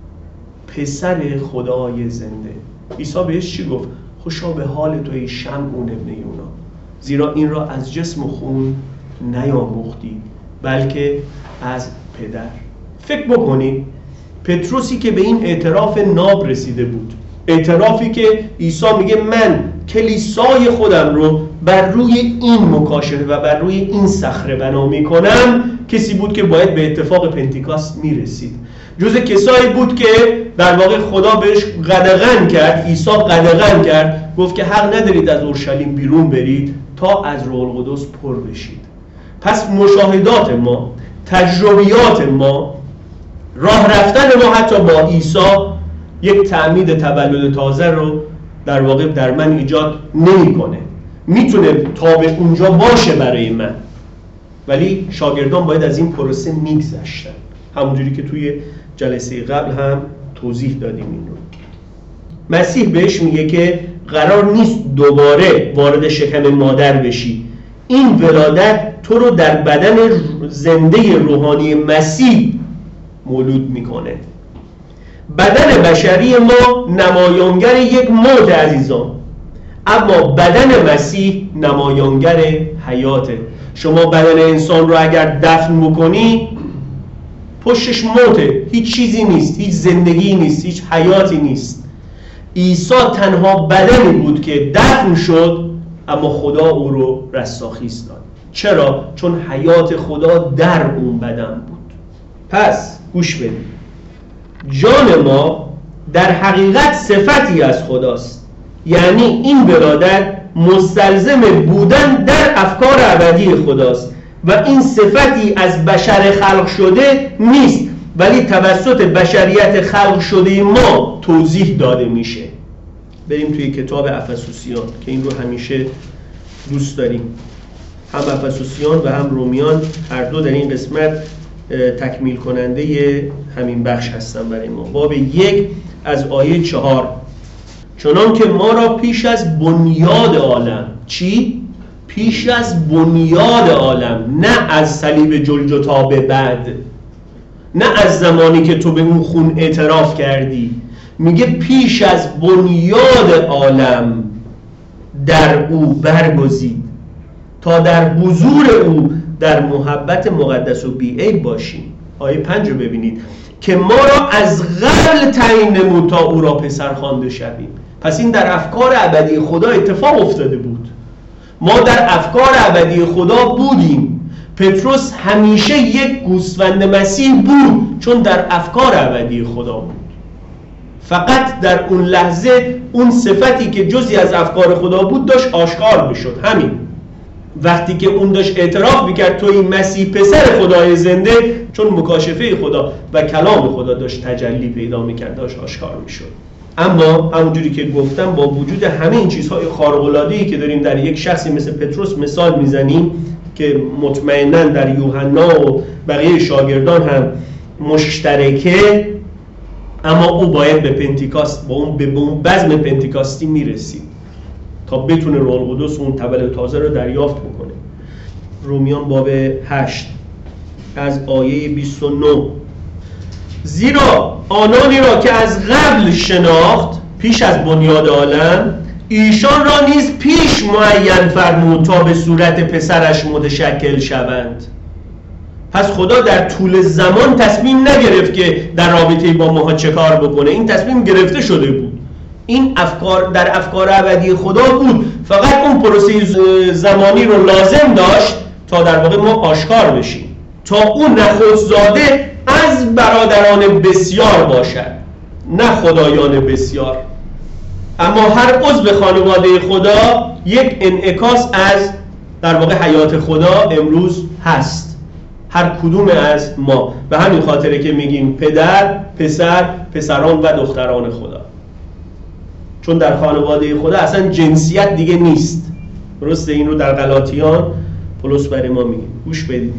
پسر خدای زنده. عیسی بهش چی گفت؟ خوشا به حال توی شمعون ابن یونا، زیرا این را از جسم و خون نیاموختی بلکه از پدر. فکر بکنید پتروسی که به این اعتراف ناب رسیده بود، اعترافی که عیسی میگه من کلیسای خودم رو بر روی این مکاشفه و بر روی این صخره بنا میکنم، کسی بود که باید به اتفاق پنتیکاست میرسید. جز کسایی بود که در واقع خدا بهش قدغن کرد، عیسی قدغن کرد، گفت که حق ندارید از اورشلیم بیرون برید تا از روح القدس پر بشید. پس مشاهدات ما، تجربیات ما، راه رفتن ما حتی با عیسی یک تعمید تولد تازه رو در واقع در من ایجاد نمی‌کنه. میتونه تا به اونجا باشه برای من، ولی شاگردان باید از این پروسه میگذشتن، همونجوری که توی جلسه قبل هم توضیح دادیم. این رو مسیح بهش میگه که قرار نیست دوباره وارد شکم مادر بشی، این ولادت تو رو در بدن زنده روحانی مسیح مولود میکنه. بدن بشری ما نمایانگر یک موت عزیزان، اما بدن مسیح نمایانگر حیاته. شما بدن انسان رو اگر دفن بکنی پشتش موته، هیچ چیزی نیست، هیچ زندگی نیست، هیچ حیاتی نیست. عیسی تنها بدنی بود که دفن شد اما خدا او رو رستاخیز داد. چرا؟ چون حیات خدا در اون بدن بود. پس گوش بدید، جان ما در حقیقت صفتی از خداست، یعنی این ولادت مستلزم بودن در افکار ابدی خداست و این صفتی از بشر خلق شده نیست، ولی توسط بشریت خلق شده ما توضیح داده میشه. بریم توی کتاب افسوسیان که این رو همیشه دوست داریم، هم افسوسیان و هم رومیان، هر دو در این قسمت تکمیل کننده همین بخش هستن برای ما. باب 1 از آیه 4، چنان که ما را پیش از بنیاد عالم، چی؟ پیش از بنیاد عالم، نه از صلیب جلجتا به بعد، نه از زمانی که تو به اون خون اعتراف کردی، میگه پیش از بنیاد عالم در او برگزید تا در حضور او در محبت مقدس و بی‌عیب باشیم. آیه 5 رو ببینید که ما را از قبل تعیین نمود تا او را پسر خوانده شویم. پس این در افکار ابدی خدا اتفاق افتاده بود. ما در افکار ابدی خدا بودیم. پتروس همیشه یک گوسفند مسیح بود چون در افکار ابدی خدا بود. فقط در اون لحظه اون صفتی که جزئی از افکار خدا بود داشت آشکار میشد. همین وقتی که اون داشت اعتراف میکرد توی مسیح پسر خدای زنده، چون مکاشفه خدا و کلام خدا داشت تجلی پیدا میکرد، داشت آشکار میشد. اما همونجوری که گفتم با وجود همه این چیزهای خارق‌العاده‌ای که داریم در یک شخصی مثل پتروس مثال میزنیم که مطمئناً در یوحنا و بقیه شاگردان هم مشترکه، اما او باید به پنتیکاست، به اون بزم پنتیکاستی میرسید تا بتونه روح القدس اون تولد تازه رو دریافت بکنه. رومیان باب 8 از آیه 29، زیرا آنانی را که از قبل شناخت پیش از بنیاد عالم، ایشان را نیز پیش معین فرمود تا به صورت پسرش متشکل شوند. پس خدا در طول زمان تصمیم نگرفت که در رابطه با ماها چه کار بکنه، این تصمیم گرفته شده بود. این افکار در افکار ابدی خدا بود، فقط اون پروسه زمانی رو لازم داشت تا در واقع ما آشکار بشیم، تا اون نخستزاده از برادران بسیار باشد، نه خدایان بسیار. اما هر عضو خانواده خدا یک انعکاس از در واقع حیات خدا امروز هست، هر کدوم از ما. به همین خاطره که میگیم پدر، پسر، پسران و دختران خدا، چون در خانواده خدا اصلا جنسیت دیگه نیست. درسته؟ این رو در غلاطیان پولس برای ما میگه. گوش بدید،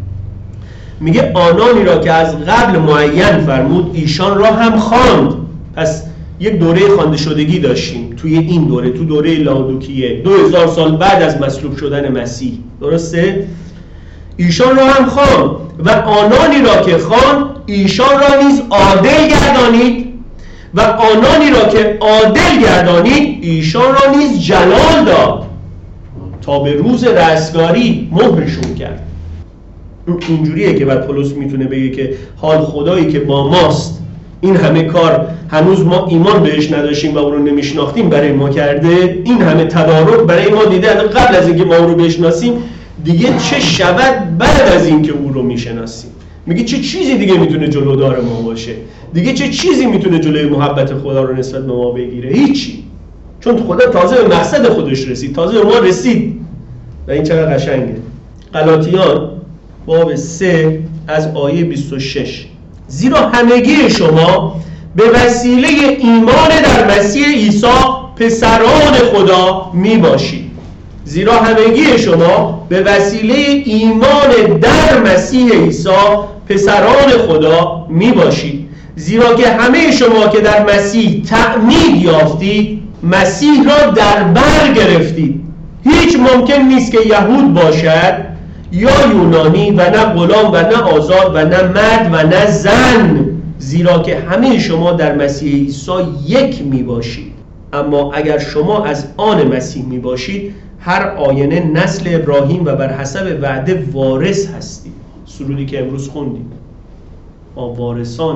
میگه آنانی را که از قبل معین فرمود ایشان را هم خواند. پس یک دوره خوانده شدگی داشتیم توی این دوره، تو دوره لاودیکیه 2000 سال بعد از مصلوب شدن مسیح. درسته؟ ایشان را هم خواند و آنانی را که خواند ایشان را نیز عادل گردانید و آنانی را که عادل گردانید ایشان را نیز جلال داد تا به روز رستگاری مهرشون کرد. اینجوریه که بعد پولس میتونه بگه که حال خدایی که با ماست، این همه کار هنوز ما ایمان بهش نداشتیم و او رو نمیشناختیم برای ما کرده، این همه تدارک برای ما دیده قبل از اینکه ما او رو بشناسیم، دیگه چه شود بعد از اینکه او رو میشناسیم. میگه چه چیزی دیگه میتونه جلودار ما باشه؟ دیگه چه چیزی میتونه جلوی محبت خدا رو نسبت به ما بگیره؟ هیچی. چون خدا تازه به مقصد خودش رسید، تازه به ما رسید. و این چقدر قشنگه. غلاطیان باب 3 از آیه 26: زیرا همگی شما به وسیله ایمان در مسیح عیسی پسران خدا می باشید. زیرا همگی شما به وسیله ایمان در مسیح عیسی پسران خدا می باشید. زیرا که همه شما که در مسیح تعمید یافتید مسیح را در بر گرفتید. هیچ ممکن نیست که یهود باشد یا یونانی و نه غلام و نه آزاد و نه مرد و نه زن، زیرا که همه شما در مسیح عیسی یک می باشید. اما اگر شما از آن مسیح می باشید هر آینه نسل ابراهیم و بر حسب وعده وارث هستید. سرودی که امروز خوندیم، ما وارثان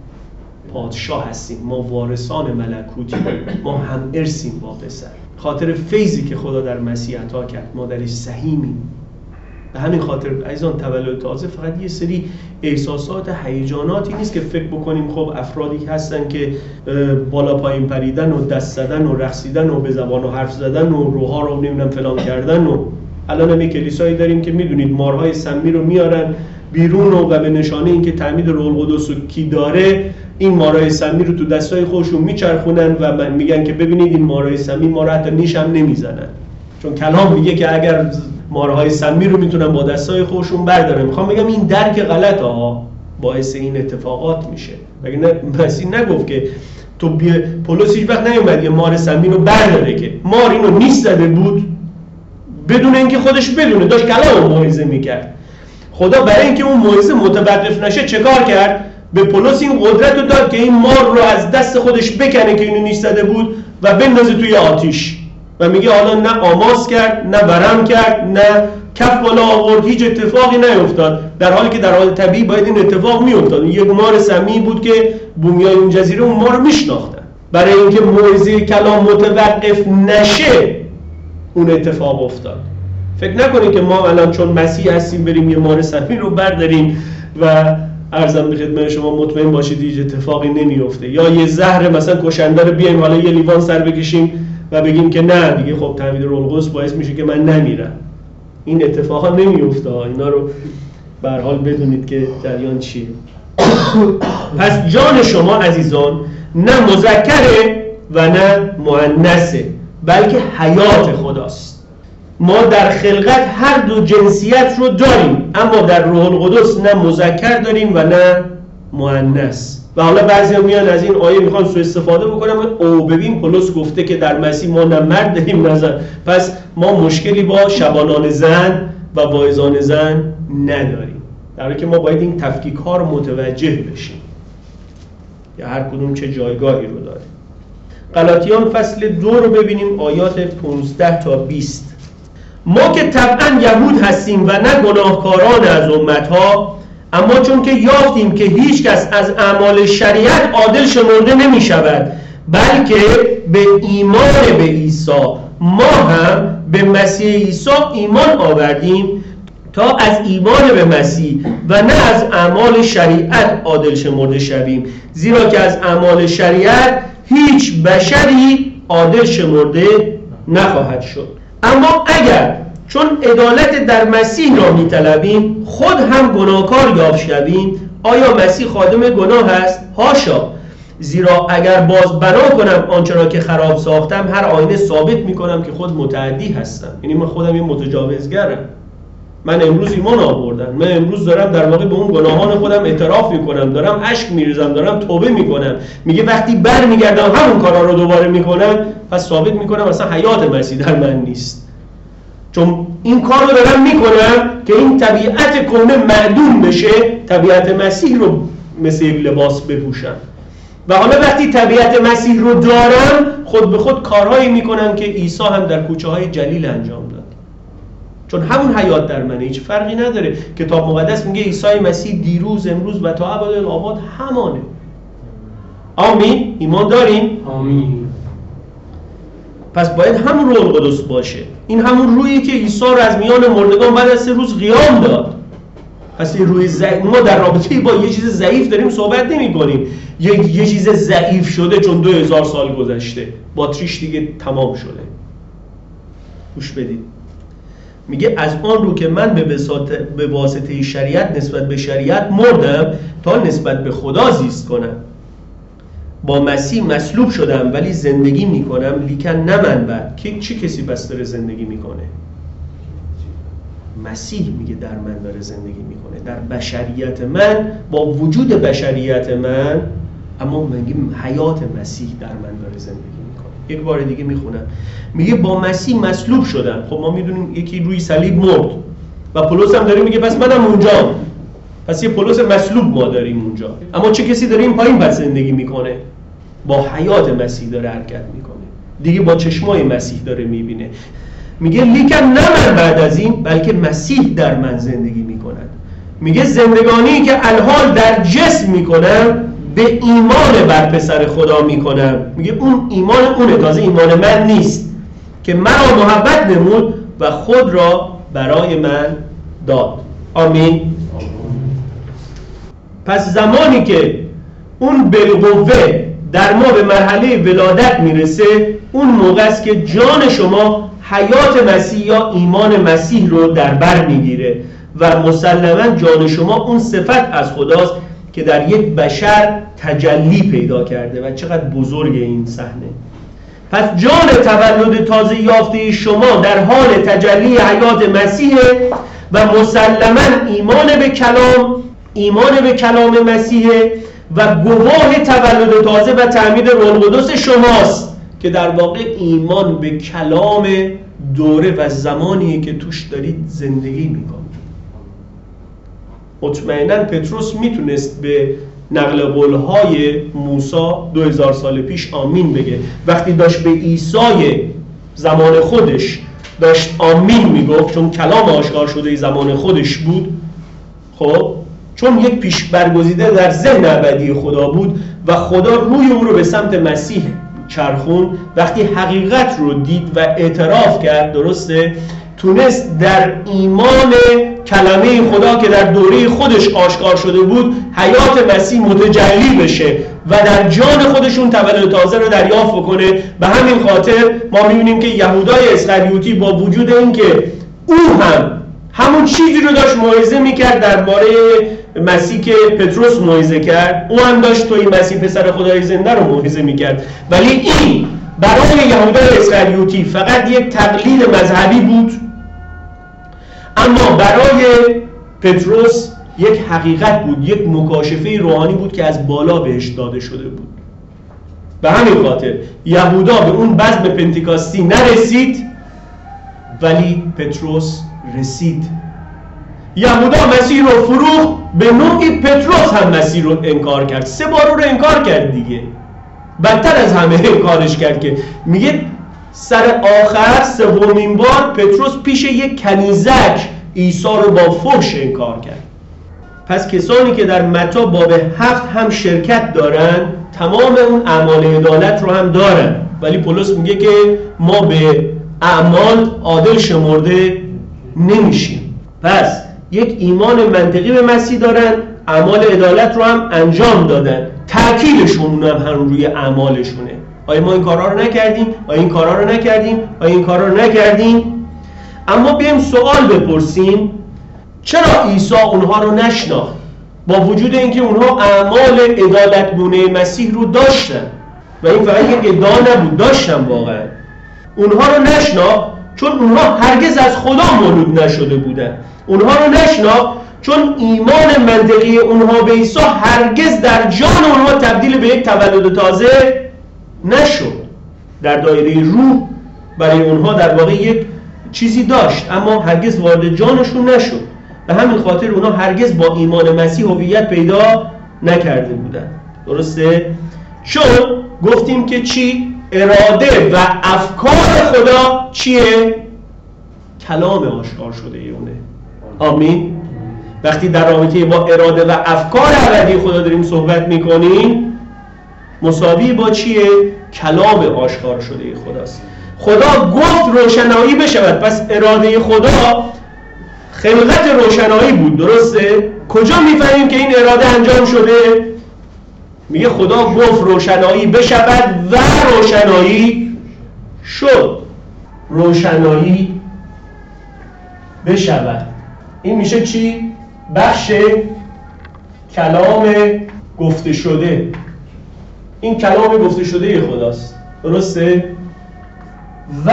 پادشاه هستیم، ما وارثان ملکوتیم، ما هم ارثیم با پسر. خاطر فیضی که خدا در مسیح عطا کرد ما درش سهیمیم. به همین خاطر عزیزان تولد تازه فقط یه سری احساسات، هیجاناتی نیست که فکر بکنیم خب افرادی هستن که بالا پایین پریدن و دست زدن و رقصیدن و به زبان و حرف زدن و روحا رو نمیدونم فلان کردن. و الان هم یک کلیسایی داریم که میدونید مارهای سمی رو میارن بیرون و به نشانه اینکه تعمید روح القدس رو کی داره این مارهای سمی رو تو دستای خودشون میچرخونن و میگن که ببینید این مارهای سمی ما رو حتی نیش هم نمیزنن، چون کلام میگه که اگر مارهای سمی رو میتونن با دستای خودشون بردارن. میخوام بگم این درک غلطه ها، باعث این اتفاقات میشه. مگه مسیح نگفت که تو پولس هیچ وقت نیومد یه مار سمی رو برداره، که مار اینو نیست زده بود بدون اینکه خودش بدونه، داشت کلام موعظه میکرد. خدا برای اینکه اون موعظه متوقف نشه چه کار کرد؟ به پولس این قدرت رو داد که این مار رو از دست خودش بکنه که اینو نیست زده بود و بندازه توی آتیش. و میگه حالا نه آماس کرد، نه ورم کرد، نه کف بالا آورد، هیچ اتفاقی نیفتاد، در حالی که در حال طبیعی باید این اتفاق میافتاد. یک مار سمی بود که بومیای اون جزیره اون مار رو میشناختن. برای اینکه موعظه کلام متوقف نشه اون اتفاق افتاد. فکر نکنید که ما الان چون مسیح هستیم بریم یه مار سمی رو برداریم و عرضم به خدمت شما مطمئن باشید هیچ اتفاقی نمیفته، یا یه زهر مثلا کشنده رو بیایم حالا یه لیوان سر بکشیم و بگیم که نه دیگه خب تعمید روح القدس باعث میشه که من نمیرم. این اتفاقا نمیفته. اینا رو به هر حال بدونید که جریان چیه. پس جان شما عزیزان نه مذکره و نه مؤنثه، بلکه حیات خداست. ما در خلقت هر دو جنسیت رو داریم، اما در روح القدس نه مذکر داریم و نه مؤنث. و حالا بعضیا میان از این آیه میخوان سوء استفاده بکنن، او ببین پولس گفته که در مسیح ما نه مرد داریم نه زن، پس ما مشکلی با شبانان زن و واعظان زن نداریم. در حالی که ما باید این تفکیک ها رو متوجه بشیم یا هر کدوم چه جایگاهی رو داره. غلاطیان فصل 2 رو ببینیم آیات 15 تا 20. ما که طبعا یهود هستیم و نه گناهکاران از امتها، اما چون که یافتیم که هیچ کس از اعمال شریعت عادل شمرده نمی شود، بلکه به ایمان به عیسی ما هم به مسیح عیسی ایمان آوردیم تا از ایمان به مسیح و نه از اعمال شریعت عادل شمرده شویم، زیرا که از اعمال شریعت هیچ بشری عادل شمرده نخواهد شد. اما اگر چون عدالت در مسیح را می‌طلبیم خود هم گناهکار یافت شویم، آیا مسیح خادم گناه است؟ حاشا! زیرا اگر باز بنا کنم آنچه را که خراب ساختم، هر آینه ثابت می‌کنم که خود متعدی هستم. یعنی من خودم یه متجاوزگرم. من امروز ایمان آوردم، من امروز دارم در واقع به اون گناهان خودم اعتراف میکنم، دارم اشک میریزم، دارم توبه میکنم. میگه وقتی برمیگردم همون کارا رو دوباره میکنم، پس ثابت میکنم اصلا حیات مسیح در من نیست. چون این کار رو دارم میکنم که این طبیعت کهنه معدوم بشه، طبیعت مسیح رو مثل یک لباس بپوشم. و حالا وقتی طبیعت مسیح رو دارم، خود به خود کارهایی میکنم که عیسی هم در کوچه های جلیل انجام داد. چون همون حیات در منه، هیچ فرقی نداره. کتاب مقدس میگه عیسی مسیح دیروز، امروز و تا ابدالآباد همانه. آمین؟ ایمان داریم؟ آمین. پس باید همون روح القدس باشه. این همون روحی که عیسی رو از میان مردگان بعد از 3 روز قیام داد. پس این روح ما در رابطه با یه چیز ضعیف داریم صحبت نمی‌کنیم. یه چیز ضعیف شده چون 2000 سال گذشته، باتریش دیگه تمام شده. گوش بدید. میگه از آن رو که من به واسطه شریعت نسبت به شریعت مردم تا نسبت به خدا زیست کنم. با مسیح مصلوب شدم ولی زندگی میکنم، لیکن نه من بل. که چه کسی پس داره زندگی میکنه؟ مسیح میگه در من داره زندگی میکنه، در بشریت من، با وجود بشریت من، اما میگیم حیات مسیح در من داره زندگی میکنه. یک بار دیگه میخونم، میگه با مسیح مصلوب شدم. خب ما میدونیم یکی روی صلیب مرد و پولس هم داره میگه پس منم اونجا. پس یه پولس مصلوب ما داریم اونجا. اما چه کسی داره این پایین پس زندگی میکنه؟ با حیات مسیح داره حرکت میکنه دیگه، با چشمای مسیح داره میبینه. میگه لیکن نه من بعد از این، بلکه مسیح در من زندگی میکند. میگه زندگانی که الحال در جسم میکنم به ایمان بر پسر خدا میکنم. میگه اون ایمان اونه، تازه ایمان من نیست، که مرا محبت نمود و خود را برای من داد. آمین. پس زمانی که اون بالقوه در ما به مرحله ولادت میرسه، اون موقع است که جان شما حیات مسیح یا ایمان مسیح رو در بر میگیره و مسلماً جان شما اون صفت از خداست که در یک بشر تجلی پیدا کرده. و چقدر بزرگ این صحنه. پس جان تولد تازه یافته شما در حال تجلی حیات مسیح و مسلماً ایمان به کلام مسیح و گواه تولد تازه و تعمید روح القدس شماست که در واقع ایمان به کلام دوره و زمانیه که توش دارید زندگی میکنید. مطمئناً پتروس میتونست به نقل قولهای موسی 2000 سال پیش آمین بگه. وقتی داشت به عیسی زمان خودش داشت آمین میگفت، چون کلام آشکار شده زمان خودش بود، خب چون یک پیش برگزیده در ذهن ابدی خدا بود و خدا روی اون رو به سمت مسیح چرخون. وقتی حقیقت رو دید و اعتراف کرد، درسته، تونست در ایمان کلمه خدا که در دوره خودش آشکار شده بود حیات مسیح متجلی بشه و در جان خودشون تولد تازه رو دریافت بکنه. به همین خاطر ما می‌بینیم که یهودای اسخریوطی با وجود اینکه او هم همون چیزی رو داشت موعظه میکرد درباره مسیح که پتروس موعظه کرد، او هم داشت توی مسیح پسر خدای زنده رو موعظه میکرد، ولی این برای یهودای اسخریوطی فقط یک تقلید مذهبی بود، اما برای پتروس یک حقیقت بود، یک مکاشفه روحانی بود که از بالا بهش داده شده بود. به همین خاطر یهودا به اون بزم پنتیکاستی نرسید، ولی پتروس رسید. یهودا مسیح رو فروخت، به نوعی پتروس هم مسیح رو انکار کرد. 3 بار رو انکار کرد دیگه، بدتر از همه انکارش کرد که میگه سر آخر 3مین بار پتروس پیش یک کنیزک عیسی رو با فحش انکار کرد. پس کسانی که در متی باب 7 هم شرکت دارن تمام اون اعمال عدالت رو هم دارن، ولی پولس میگه که ما به اعمال عادل شمرده نمیشیم. پس یک ایمان منطقی به مسیح دارن، اعمال عدالت رو هم انجام دادن، تأکیدشون هم روی اعمالشونه. آیا ما این کارا رو نکردیم؟ آیا این کارا رو نکردیم؟ آیا این کارا رو نکردیم؟ اما بیایم سوال بپرسیم چرا عیسی اونها رو نشناخت با وجود اینکه اونها اعمال عدالتگونه مسیح رو داشتن و این فقط یک ادعا نبود، داشتن واقعا. اونها رو نشناخت چون اونها هرگز از خدا مولود نشده بودن. اونها رو نشناخت چون ایمان منطقی اونها به عیسی هرگز در جان اونها تبدیل به یک تولد تازه نشد. در دایره روح برای اونها در واقع یک چیزی داشت اما هرگز وارد جانشون نشد. به همین خاطر اونها هرگز با ایمان مسیح هویت پیدا نکرده بودن. درسته؟ چون گفتیم که چی؟ اراده و افکار خدا چیه؟ کلام آشکار شده اونه. آمین. وقتی در رابطه با اراده و افکار ابدی خدا داریم صحبت میکنیم مساوی با چیه؟ کلام آشکار شده خداست. خدا گفت روشنایی بشود، پس اراده خدا خلقت روشنایی بود. درسته؟ کجا میفهمیم که این اراده انجام شده؟ میگه خدا گفت روشنایی بشود و روشنایی شد. روشنایی بشود، این میشه چی؟ بخش کلام گفته شده. این کلام گفته شده خداست. درسته؟ و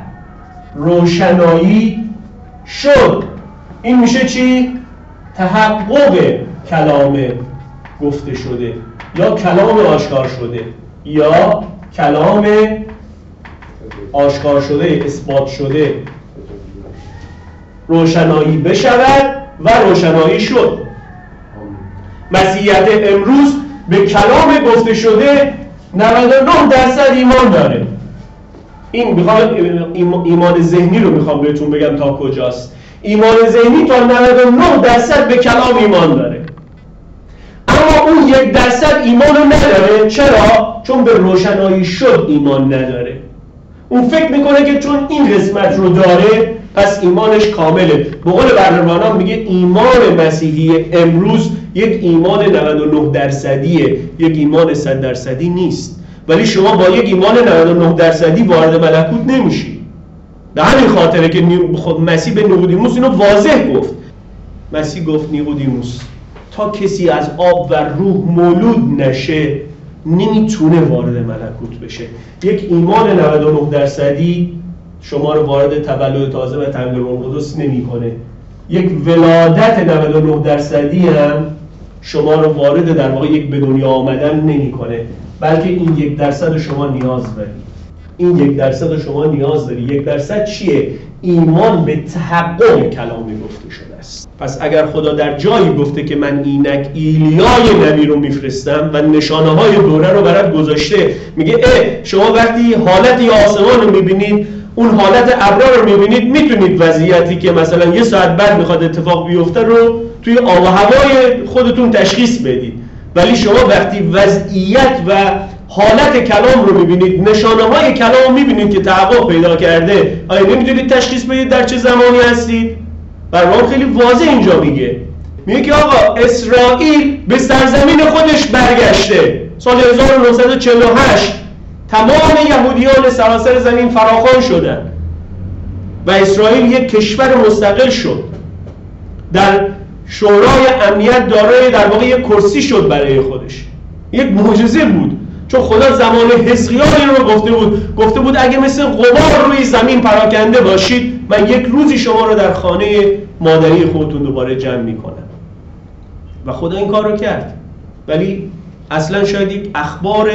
روشنایی شد، این میشه چی؟ تحقق کلام گفته شده یا کلام آشکار شده یا کلام آشکار شده، اثبات شده. روشنایی بشود و روشنایی شد. مسیحیت امروز به کلام گفته شده 99% ایمان داره. این ایمان ذهنی رو میخوام بهتون بگم تا کجاست. ایمان ذهنی تا 99% به کلام ایمان داره، اما اون 1% ایمان رو نداره. چرا؟ چون به روشنایی شد ایمان نداره. اون فکر میکنه که چون این قسمت رو داره پس ایمانش کامله. به قول برنامه‌نام میگه ایمان مسیحی امروز یک ایمان 99%، یک ایمان 100% نیست. ولی شما با یک ایمان 99% وارد ملکوت نمیشی. به همین خاطره که مسیح به نیقودیموس اینو واضح گفت. مسیح گفت نیقودیموس تا کسی از آب و روح مولود نشه نمیتونه وارد ملکوت بشه. یک ایمان 99% شما رو وارد تولد تازه و تمثال روح القدس نمیکنه. یک ولادت 99% هم شما رو وارد در واقع یک به دنیا آمدن نمیکنه، بلکه این 1% شما نیاز داری. این 1% شما نیاز داری. 1% چیه؟ ایمان به تحقق کلامی گفته شده است. پس اگر خدا در جایی گفته که من اینک ایلیای نبی رو میفرستم و نشانه های دوره رو برات گذاشته، میگه شما وقتی حالت آسمان رو میبینید، اون حالت ابرا رو میبینید، میتونید وضعیتی که مثلا 1 ساعت بعد میخواد اتفاق بیفته رو توی آب و هوای خودتون تشخیص بدید. ولی شما وقتی وضعیت و حالت کلام رو میبینید، نشانه های کلام میبینید که تحقق پیدا کرده، آیا نمیتونید تشخیص بدید در چه زمانی هستید؟ برنامه خیلی واضح اینجا میگه که آقا اسرائیل به سرزمین خودش برگشته. سال 1948 تمام یهودیان سراسر زمین فراخوان شدن و اسرائیل یک کشور مستقل شد. در شورای امنیت دارای در واقع یک کرسی شد برای خودش. یک معجزه بود، چون خدا زمان حزقیال رو گفته بود اگه مثل غبار روی زمین پراکنده باشید من یک روزی شما رو در خانه مادری خودتون دوباره جمع میکنم. و خدا این کار رو کرد. ولی اصلا شاید یک اخبار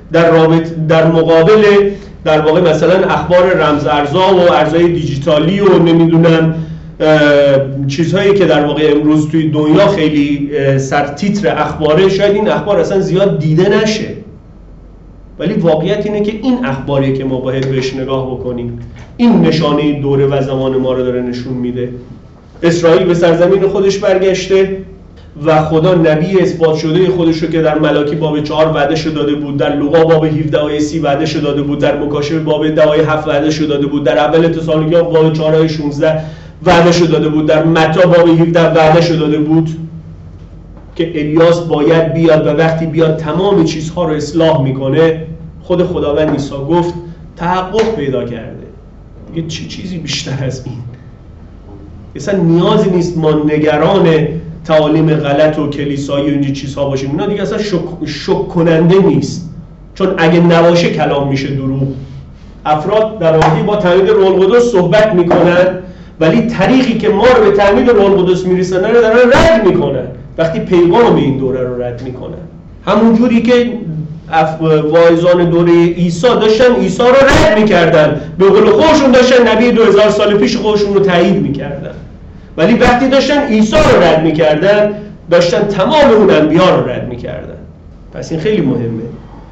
در مقابل در واقع مثلا اخبار رمز ارزها و ارزهای دیجیتالی و نمیدونم چیزهایی که در واقع امروز توی دنیا خیلی سرتیتر اخباره، شاید این اخبار اصلا زیاد دیده نشه. ولی واقعیت اینه که این اخباریه که ما باید بهش نگاه بکنیم. این نشانه دوره و زمان ما رو داره نشون میده. اسرائیل به سرزمین خودش برگشته و خدا نبی اثبات شده خودش رو که در ملاکی باب 4 وعده داده بود، در لوقا باب 17 آیه 30 وعده داده بود، در مکاشفه باب 10 آیه 7 وعده داده بود، در اول تسالونیکیان باب 4 آیه 16 وعده‌شو داده بود، در متی باب 17 وعده‌شو داده بود که الیاس باید بیاد و وقتی بیاد تمام چیزها رو اصلاح میکنه. خود خداوند عیسی گفت تحقق پیدا کرده. دیگه چه چیزی بیشتر از این؟ اصلا نیازی نیست ما نگران تعالیم غلط و کلیسایی و اینجور چیزها باشیم. اینا دیگه اصلا شک کننده نیست، چون اگه نباشه کلام میشه دروغ. افراد در واقع با تعمید روح القدس صحبت میکنن، ولی طریقی که ما رو به تعمید روح القدس میرسونن رو دارن رد میکنن. وقتی پیغام این دوره رو رد میکنن، همون جوری که واعظان دوره عیسی داشتن عیسی رو رد میکردن، به قول خودشون داشتن نبی 2000 سال پیش خودشون رو تایید میکردن، ولی وقتی داشتن عیسی رو رد میکردن داشتن تمام اون انبیا رو رد میکردن. پس این خیلی مهمه.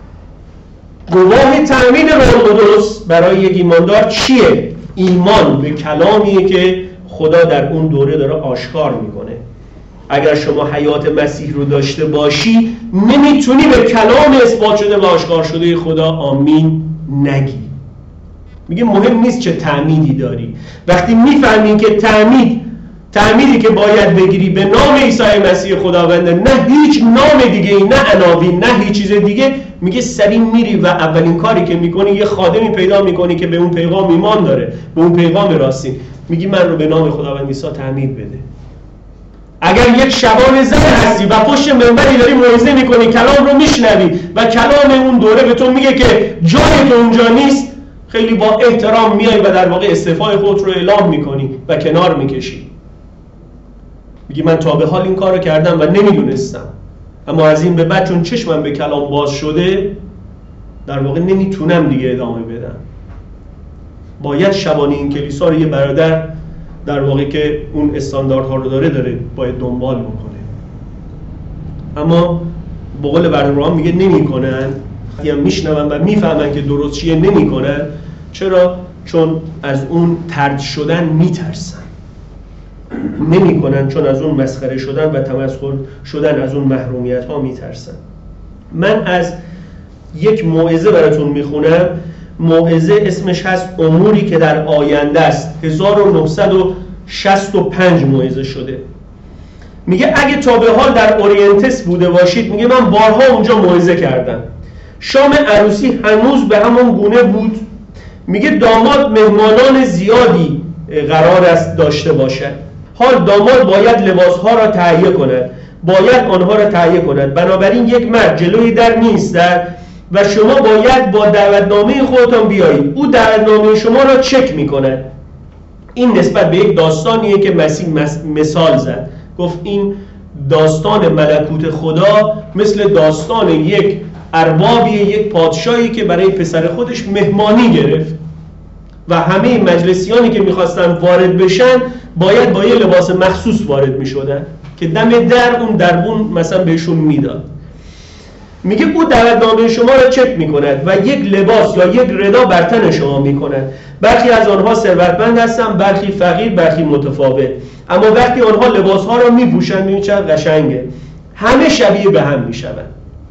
گواه تعمید روح القدس برای یک ایماندار چیه؟ ایمان به کلامیه که خدا در اون دوره داره آشکار میکنه. اگر شما حیات مسیح رو داشته باشی نمیتونی به کلام اثبات شده و آشکار شده خدا آمین نگی. میگه مهم نیست چه تعمیدی داری. وقتی میفهمی که تعمیدی که باید بگیری به نام عیسی مسیح خداونده، نه هیچ نام دیگه ای، نه عناوین، نه هیچ چیز دیگه، میگه سریع میری و اولین کاری که میکنی یه خادمی پیدا میکنی که به اون پیغام ایمان داره، به اون پیغام راستی، میگی من رو به نام خداوند عیسی تعمید بده. اگر یک شبان زن هستی و پشت منبری داری موعظه میکنی، کلام رو میشنوی و کلام اون دوره به تو میگه که جای تو اونجا نیست، خیلی با احترام میای و در واقع استعفای خودت رو اعلام میکنی و کنار میکشی. میگی من تا به حال این کارو کردم و نمیدونستم، اما از این به بعد چون چشمم به کلام باز شده در واقع نمیتونم دیگه ادامه بدم. باید شبانه این کلیسا رو یه برادر در واقع که اون استانداردها رو داره باید دنبال بکنه. اما به قول برنامه‌ها میگه نمی‌کنن. وقتی هم میشنون و میفهمن که درست چیه نمی‌کنن. چرا؟ چون از اون طرد شدن میترسن. نمی‌کنن چون از اون مسخره شدن و تمسخر شدن از اون محرومیت‌ها میترسن. من از یک موعظه براتون میخونم. موعظه اسمش هست اموری که در آینده است. 1965 موعظه شده. میگه اگه تا به حال در اورینتس بوده باشید، میگه من بارها اونجا موعظه کردم. شام عروسی هنوز به همون گونه بود. میگه داماد مهمانان زیادی قرار است داشته باشد. حال داماد باید لباسها را تهیه کند، باید آنها را تهیه کند. بنابراین یک مرد جلوی در میایستد و شما باید با دعوتنامه خودتان بیایید. او دعوتنامه شما را چک میکند. این نسبت به یک داستانیه که مسیح مثال زد. گفت این داستان ملکوت خدا مثل داستان یک اربابیه، یک پادشاهی که برای پسر خودش مهمانی گرفت و همه مجلسیانی که میخواستن وارد بشن باید با یه لباس مخصوص وارد میشدن که دم در اون دربون مثلا بهشون میداد. میگه او دعوتنامه شما را چک میکند و یک لباس یا یک ردا بر تن شما میکند. برخی از آنها ثروتمند هستند، برخی فقیر، برخی متفاوت. اما وقتی آنها لباسها را میپوشند ببین چقدر قشنگه، همه شبیه به هم میشوند.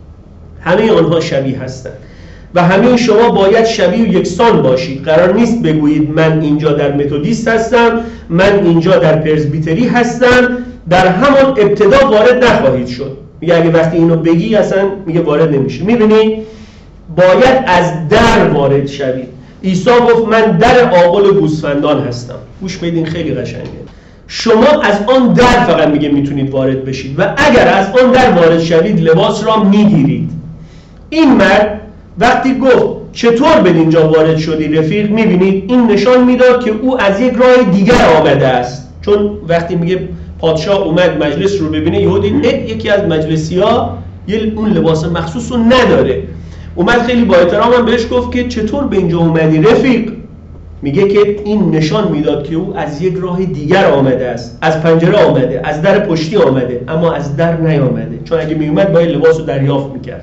همه آنها شبیه هستند و همه شما باید شبیه و یکسان باشید. قرار نیست بگویید من اینجا در متودیست هستم، من اینجا در پرزبیتری هستم. در همان ابتدا وارد نخواهید شد. میگه اگه وقتی اینو بگی اصلا میگه وارد نمیشه. میبینی باید از در وارد شوید. عیسی گفت من در آغل گوسفندان هستم. گوش بدین خیلی قشنگه. شما از آن در فقط میگه میتونید وارد بشید و اگر از آن در وارد شوید لباس را میگیرید. این مرد وقتی گفت چطور به اینجا وارد شدی رفیق، میبینید این نشان میداد که او از یک راه دیگر آمده است. چون وقتی میگه پادشاه اومد مجلس رو ببینه، یهو دید یکی از مجلسی‌ها اون لباس مخصوص رو نداره. اومد خیلی با احترام هم بهش گفت که چطور به اینجا اومدی رفیق. میگه که این نشان میداد که او از یک راه دیگر آمده است. از پنجره آمده، از در پشتی آمده، اما از در نیامده. چون اگه میومد باید لباس رو دریافت میکرد.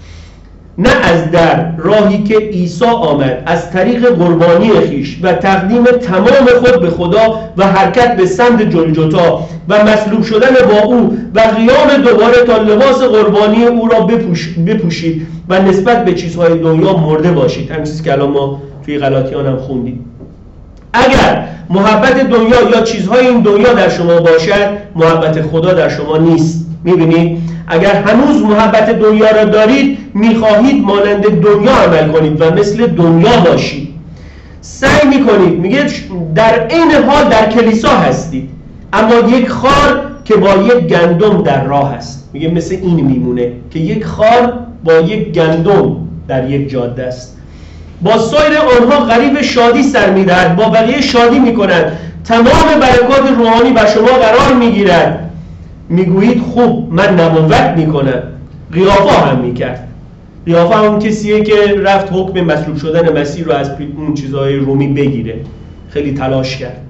نه از در، راهی که عیسی آمد از طریق قربانی خویش و تقدیم تمام خود به خدا و حرکت به سمت جلجتا و مصلوب شدن با او و قیام دوباره تا لباس قربانی او را بپوشید و نسبت به چیزهای دنیا مرده باشید. همین چیزی که الان ما توی غلاطیان هم خوندیم. اگر محبت دنیا یا چیزهای این دنیا در شما باشد، محبت خدا در شما نیست. میبینید؟ اگر هنوز محبت دنیا را دارید، میخواهید مانند دنیا عمل کنید و مثل دنیا باشید. سعی میکنید، میگه در این حال در کلیسا هستید، اما یک خار که با یک گندم در راه است. میگه مثل این میمونه که یک خار با یک گندم در یک جاده است. با سایر آنها غریب شادی سر میدهد، با بقیه شادی میکنند، تمام برکات روحانی بر شما قرار میگیرد. میگویید خوب، من نبوت میکنم. قیافا هم میکرد. قیافا هم کسیه که رفت حکم مصلوب شدن مسیح رو از اون چیزهای رومی بگیره، خیلی تلاش کرد.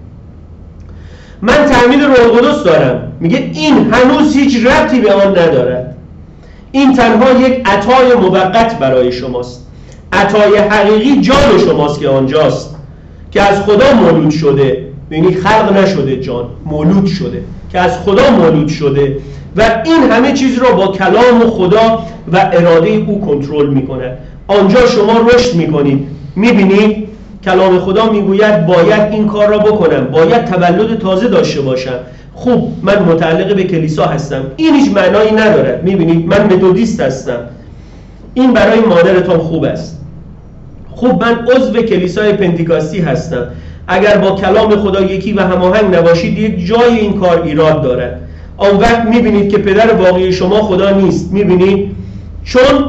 من تعمید روح القدس دارم. میگه این هنوز هیچ ربطی به آن ندارد. این تنها یک عطای موقت برای شماست. عطای حقیقی جان شماست که آنجاست، که از خدا مولود شده. یعنی خلق نشده، جان مولود شده، که از خدا مولود شده و این همه چیز را با کلام خدا و اراده او کنترل میکنه. آنجا شما رشد میکنید. میبینید کلام خدا میگوید باید این کار را بکنم، باید تولد تازه داشته باشم. خوب، من متعلق به کلیسا هستم. این هیچ معنایی ندارد. میبینید من متدیست هستم. این برای مادرتان خوب است. خوب، من عضو کلیسای پنتیکاستی هستم. اگر با کلام خدا یکی و هماهنگ نباشید، یک جای این کار ایراد دارد. آن وقت میبینید که پدر واقعی شما خدا نیست. میبینید؟ چون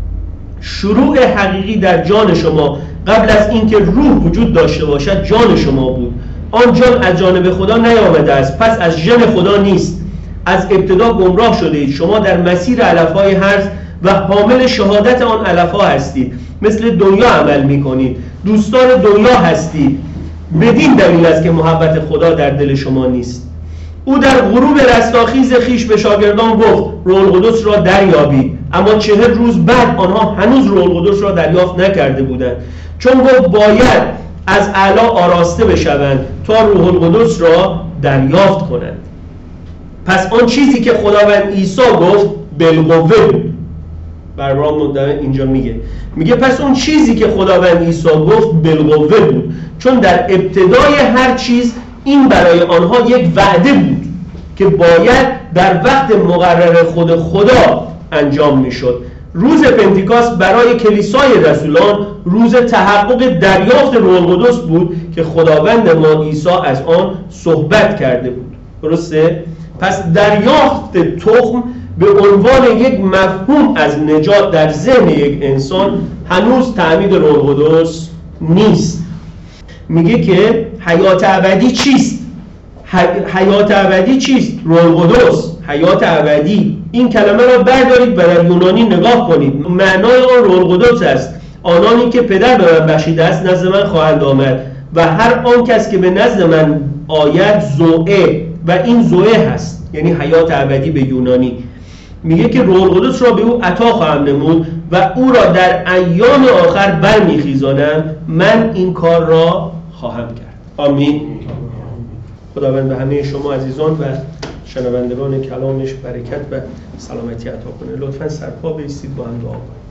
شروع حقیقی در جان شما قبل از اینکه روح وجود داشته باشد جان شما بود. آن جان از جانب خدا نیامده است، پس از ژن خدا نیست. از ابتدا گمراه شده اید. شما در مسیر علفهای هرز و حامل شهادت آن علفها هستید. مثل دنیا عمل میکنید، دوستان دنیا هستید. بدین دلیل است که محبت خدا در دل شما نیست. او در غروب رستاخیز خیش به شاگردان گفت روح القدس را دریابید، اما 40 روز بعد آنها هنوز روح القدس را دریافت نکرده بودند، چون گفت باید از اعلی آراسته بشوند تا روح القدس را دریافت کنند. پس آن چیزی که خداوند عیسی گفت بالقوه بود. برام اینجا میگه پس اون چیزی که خداوند عیسی گفت بالقوه بود، چون در ابتدای هر چیز این برای آنها یک وعده بود که باید در وقت مقرر خود خدا انجام میشد. روز پنتیکاست برای کلیسای رسولان روز تحقق دریافت روح القدس بود که خداوند ما عیسی از آن صحبت کرده بود. درسته؟ پس دریافت تخم به عنوان یک مفهوم از نجات در ذهن یک انسان هنوز تعمید روح القدس نیست. میگه که حیات ابدی چیست؟ حیات ابدی چیست؟ روح القدس، حیات ابدی. این کلمه را بردارید و در یونانی نگاه کنید. معنای آن روح القدس است. آنانی که پدر به من بخشیده است نزد من خواهند آمد و هر آن کس که به نزد من آید زوئه، و این زوئه هست، یعنی حیات ابدی به یونانی. میگه که روح القدس را به او عطا خواهم نمود و او را در ایام آخر برمیخیزانم. من این کار را خواهم کرد. آمین. خداوند به همه شما عزیزان و شنوندگان کلامش برکت و سلامتی عطا کنه. لطفاً سرپا بایستید با هم دعا کنید.